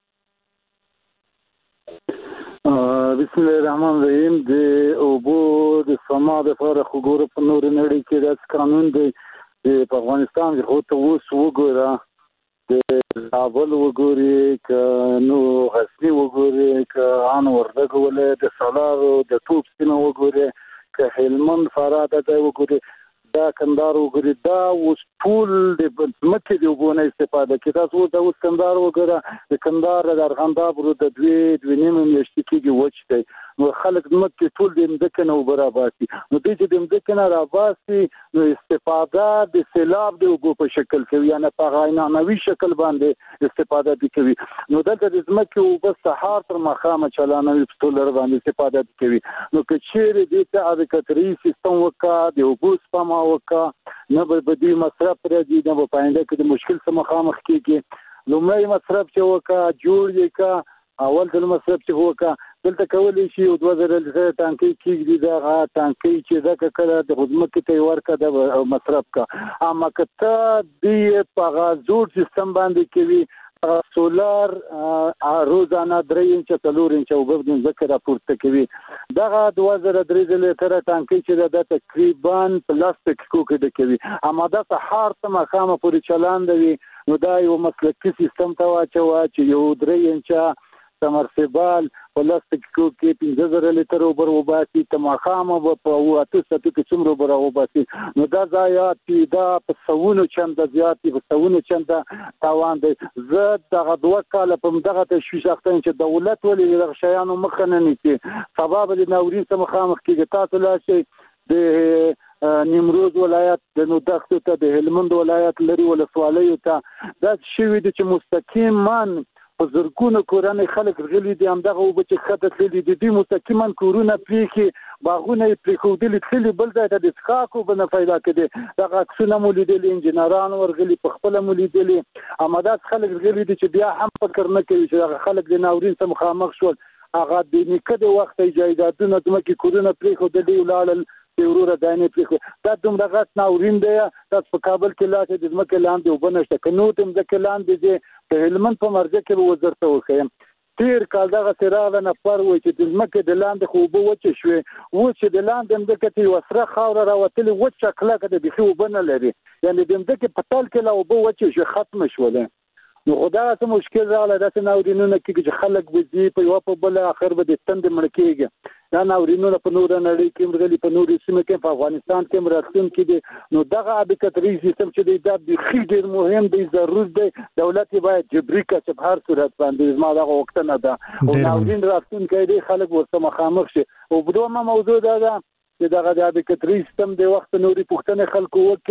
بسم الله الرحمن الرحیم. د اوبو د سپما لپاره خو ګوره په نور نړۍ کې داسې قانون دی په افغانستان کې خو ته اوس وګوره د کابل وګوري که نو غزني وګوري که ان وردګ ولایت د سالار د توپ سیمه وګوري که هلمند فراه د وګوري دا کندهار وګوري دا اوس ټول د مکه دی وبونه استفاده کوي. تاسو د اوس کندهار وګوره د کندهار د ارغنداب رو د دوی نیمه میاشتې کېږي وچ دی نو خلک مکه ټول د مدکه نو برابر دي نو دوی چې د مدکه نه راباسي نو استفاده د سیلاب د وګو په شکل کوي یعنی په غاینانوي شکل باندې استفاده کوي نو دلته د مکه او بس سهار تر مخامه چلانوي په ټول باندې استفاده کوي نو که چیرې د ته کتري سیستم وکا د وګو سپما وکا نه به بدی مصرف راځي نه به پاینده کې د مشکل سره مخامخ کیږي لومړی مصرف چې وکا جوړ یې کا اول د مصرف چې وکا دلته کولی شي او 2000 لیټر ټانکي کېږي دا ټانکي چې دا کله د خدمت ته ورکا د مصرف کا اما کته دی په غازور سیستم باندې کوي سولار روزانه 3 انچ 4 انچ او په ذکر راپورته کوي دا 2003 لیټر ټانکي چې دا تقریبا پلاستیک کوکې کوي اما دا سهار ته مخامه پورې چلان دی نو دا یو مسلکي سیستم ته واچو چې یو 3 انچ سمرسیبل پلاستیک کې 15000 لیټر اوبر وباسي تماخامه په واته ستو کې څومره اوبر وباسي نو دا ځایات چې دا په سونو چند زیات په سونو چند تاوان دی زه دغه 2 کال په دغه تشویش اخته چې دولت ولې دغه شیانو مخنه نيسي سبب د ناورین سره مخامخ کېږي تاسو لا شي د نیمروز ولایت د نو دښتو ته د هلمند ولایت لري ولسوالیو ته دا شوی د چې مستقیما په زرګونو کورنۍ خلک غلي دي همدغه او چې خطر لري د دې مستقیما کورونه پریکي باغونه پریخودل تللی بل ځای ته د ښاکو بنه پیدا کړي دغه عکسونه مو لیدل انجنیران ورغلي په خپل مو لیدل اما دا خلک غلي دي چې بیا هم فکر نه کوي چې خلک د ناورین سره مخامخ شول هغه د نیکه د وخت ایجادونه دمه کورونه پریخودل لاړل ورور دانه پریخو دا دومره غټ ناورین دی تاسو په کابل کې لاته د ځمکې لاندې وبنشته کنو تم ځکه لاندې د هلمند په مرزه کې وزارت وخیم تیر کال دغه سراغ نه پر و چې د ځمکې د لاندې خو وبو وچ شوې و چې د لاندې مدکې وسره خاور راوتلې وچ شکله کې د بخي وبنه لري یعنی د مدکې په تل کې لا وبو وچ شوې ختم شوله نو خدا ته مشکل راغله داسې ناورینونه کې چې خلک وځي په یو په بل اخر به د تند مړ کېږي دا ناورینونه په نور نړۍ کې مرغلي په نور سیمه کې په افغانستان کې مراتون کې دي نو دغه ابکتري سیستم چې دا د خیر مهم دی ضرورت دی دولت باید جبري کچ په هر صورت باندې ما دغه وخت نه ده او ناورین راتون کې دي خلک ورته مخامخ شي او بده موضوع دا چې دغه د ابکتري سیستم د وخت نوري پښتنه خلکو وکي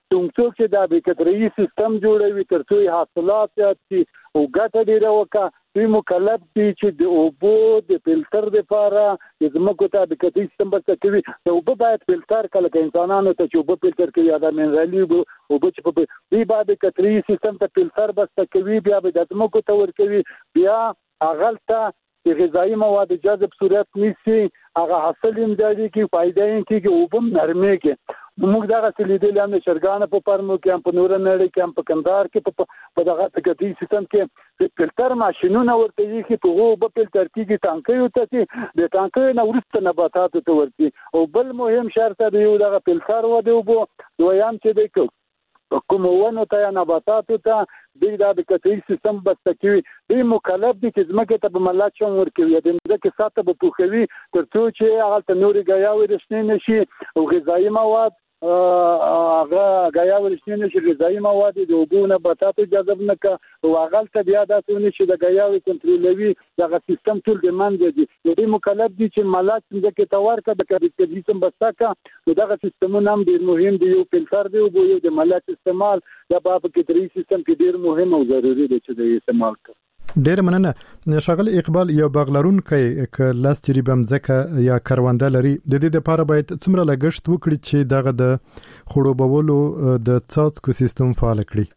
څوک چې دا به کتري سیستم جوړوي ترڅو حاصلات زیات شي او ګټه ډیره وکړي دوی مکلف دي چې د اوبو د فلټر لپاره د زمکو ته د کتري سیستم بس کوي د اوبو باید فلټر کله کې انسانانو ته چې اوبو فلټر کوي یا د منرالي اوبو چې په دې باندې کتري سیستم ته فلټر بس کوي بیا به د زمکو ته ورکوي بیا اغلطه غذایی مواد جذب صورت نیسی هغه حاصل امدادي کې فائدې کې اوبم نرمه کې موږ دا غسلې دي لاندې شرګانه په پرمو کې هم په نور نړۍ کې هم په کندهار کې په دغه تکتي سیستم کې فلټر ماشينونه ورته یي چې په اوبو فلټر کې ټانکي وته چې د ټانکي نه ورسته نباتات ته ورتي او بل مهم شرط دی یو دغه فلټر و دی اوبو دویم چې دی کومونه ته نباتاتو ته د کتري سیستم بس کوي دی مکلف دي چې زمکه ته په ملات شون ورکوي د زمکه ساته په پوخوي ترڅو چې هغه ته نوري غیاوي رسنی نشي او غذایی مواد هغه غیاوي رسنی نشي غذایی مواد د اوبو نباتاتو جذب نه او هغه ته بیا داسې نشي د غیاوي کنټرولوي دغه سیستم ټول د منځ دي دی مکلف دي چې ملات زمکه ته ورکړي د کتري سیستم بس دغه سیستمونه هم ډیر مهم دي یو فلټر دی او یو د ملات استعمال د باب کتري سیستم کې ډیر مهم او ضروري دی چې د استعمال کړي ډیر مننه ښاغلی اقبال یو باغلرونکی ک لاس تجربه مزکه یا کاروانده لري د دې لپاره باید څومره لګښت وکړي چې دغه د خړوبولو د څاڅکو سیستم فعال کړي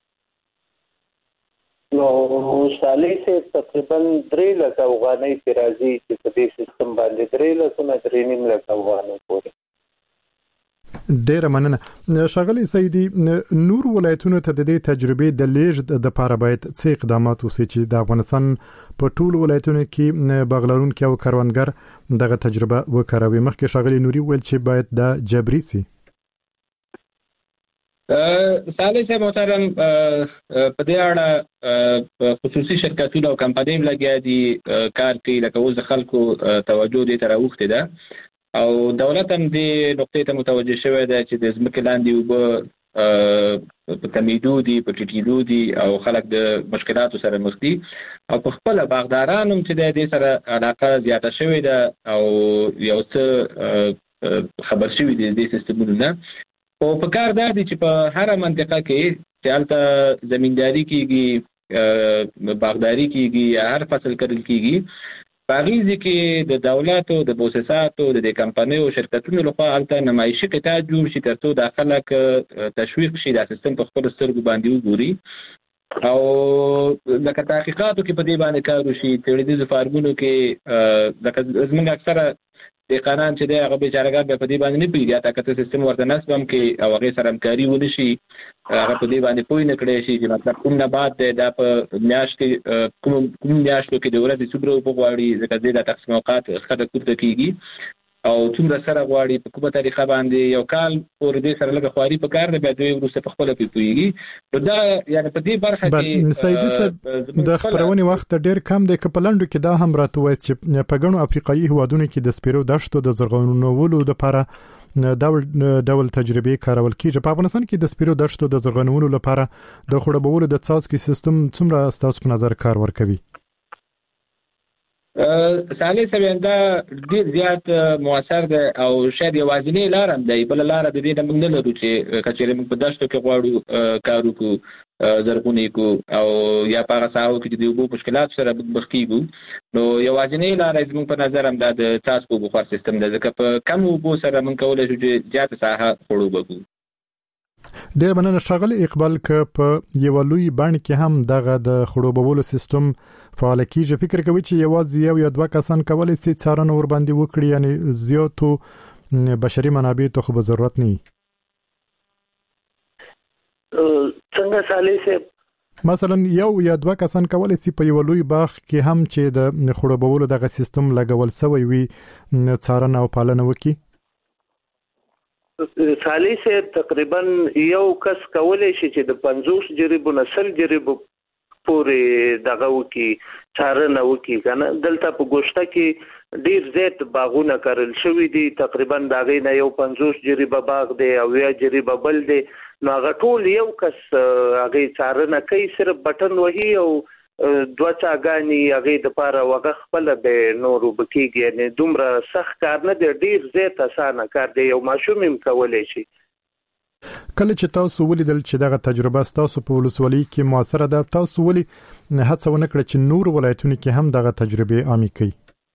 نو سالي سه تقریبا 3 لک افغانۍ په راځي چې په دې سیستم باندې 3 لک نه 3.5 لک افغانۍ پورې ډیر مننه ښاغلی سیدی نور ولایتونو ته د دې تجربه د لیږد د لپاره باید څه اقدامات وشي چې د افغانستان په ټول ولایتونو کې باغلرونکو او کاروانګر دغه تجربه وکړوي مخکې ښاغلی نوري ویل چې باید د جبري سي سالي سه محترم په دې اړه خصوصي شرکتونه او کمپنۍ لګیا دي کار کوي لکه اوس خلکو توجه دې تر اوخته ده او دولت هم دې نقطې ته متوجه شوی دی چې د ځمکې لاندې اوبه په کمیدو دي په ټیټېدو دي او خلک د مشکلاتو سره مخ دي او په خپل باغداران هم چې د دې سره علاقه زیاته شوې ده او یو څه خبر شوی دي د سیستمونو نه او په کار دا دي چې په هر منطقه کې چې هلته زمینداری کیږي باغداري کیږي یا هر فصل کرل کیږي باغیزي کې د دولت او د مؤسساتو د کمپنیو او شرکتونو لخوا البته نمایشي قطاع جوړ شي ترڅو د خلک تشویق شي د سیستم په خپل سترګو باندې وګوري او د تحقیقاتو کې په دې باندې کار وشي تړلې فارمونو کې د زمونږ اکثره د قانون چې د هغه بیچارهګان په دې باندې نه پیږي تا کته سیستم ورته نسبم کې او هغه سره همکاري ونشي هغه په دې باندې پوی نه کړی شي چې مطلب کوم نه بعد د په میاش کې کوم میاشتو کې د ورځې څومره په غواړي ځکه د تقسیم اوقات خدای کوته کیږي او څومره سره غواړي په کومه طریقه باندې یو کال اور دې سره لږه خواري په کار دی بیا دوی ورسته په خپل پیږي نو دا یعنی په دې برخه کې سیدی صاحب د خبرونې وخت ډیر کم دی که په لندو کې دا هم راته وایي چې په ګڼو افریقایي هیوادونو کې د سپیرو دشتو د زرغونولو لپاره ډول تجربه کارول کیږي په افغانستان کې د سپیرو دشتو د زرغونولو لپاره د خړوبولو د څاڅکي سیستم څومره ستاسو په نظر کار ورکوي سالي سویندا ډیر زیات موثر ده او شاید یوازینی لار هم دی بل لار د دې نه موږ نه لرو چې کچېره موږ په دشتو کې غواړو کارو کو زرغونی کو او یا په هغه ساحو کې د اوبو مشکلات سره مخ کیږو نو یوازینی لار زموږ په نظر هم د څاڅکو بخار سیستم ده ځکه په کم اوبو سره موږ کولای شو چې زیات ساحه خړوبو ډیر مننه ښاغلی اقبال ک په یو لوی باندې کې هم دغه د خړوبولو سیستم فعال کیږي فکر کوي چې یوازې یو یا دوه کسان کولای شي څارنه ور باندې وکړي یعنی زیاتو بشري منابع ته خو ضرورت نه څنګه سالي سه مثلا یو یا دوه کسان کولای شي په یو لوی باغ کې هم چې د خړوبولو دغه سیستم لګول سوی وي څارنه او پالنه وکړي سالي سه تقریبا یو کس کولای شي چې د 50 جریبو نسل جریبو پورې دغه وکي څارنه وکي کنه دلته په ګوشته کې ډیر زیات باغونه کارل شوی دي تقریبا دغه نه یو 50 جریبه باغ دی او یا جریبه بل دی نو هغه ټول یو کس هغه څارنه کوي صرف بٹن وهي او دوه چاګانی هغه د پاره وغه خپل د نورو بکیږي یعنی دومره سخت کار نه دی ډیر زیات اسانه کار دی یو ماشوم هم کولای شي کله چې تاسو ولیدل چې دغه تجربه تاسو په ولسوالۍ کې موثره ده تاسو ولې هڅه ونه کړه چې نور ولایتونو کې هم دغه تجربه عامه کړي؟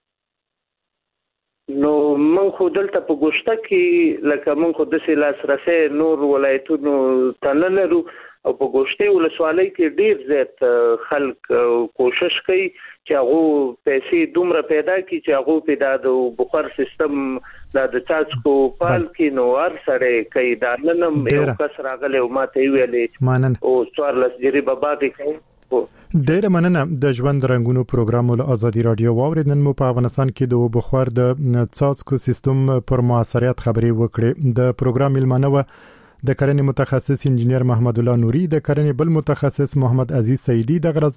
نو من خو دلته په ګوشته کې لکه من خو د لاسرسي نور ولایتونو ته نه لرو او په ګوشته ولسوالۍ کې ډیر زیات خلک کوشش کوي چې هغه پیسې دومره پیدا کړي چې هغه پیدا د بخار سیستم د چاڅکو پال کې نو ور سره کوي دا نن یو کس راغلی او ماته ویلې او 14 جری بابا دې کوي. ډیره مننه د ژوند رنگونو پروګرام له ازادي رادیو واوریدل مو په افغانستان کې د بخار د څاڅکو سیستم پر موثریت خبري وکړي. د پروګرام ملمنه و د کرنې متخصص انجنیر محمد الله نوري، د کرنې بل متخصص محمد عزیز سیدی د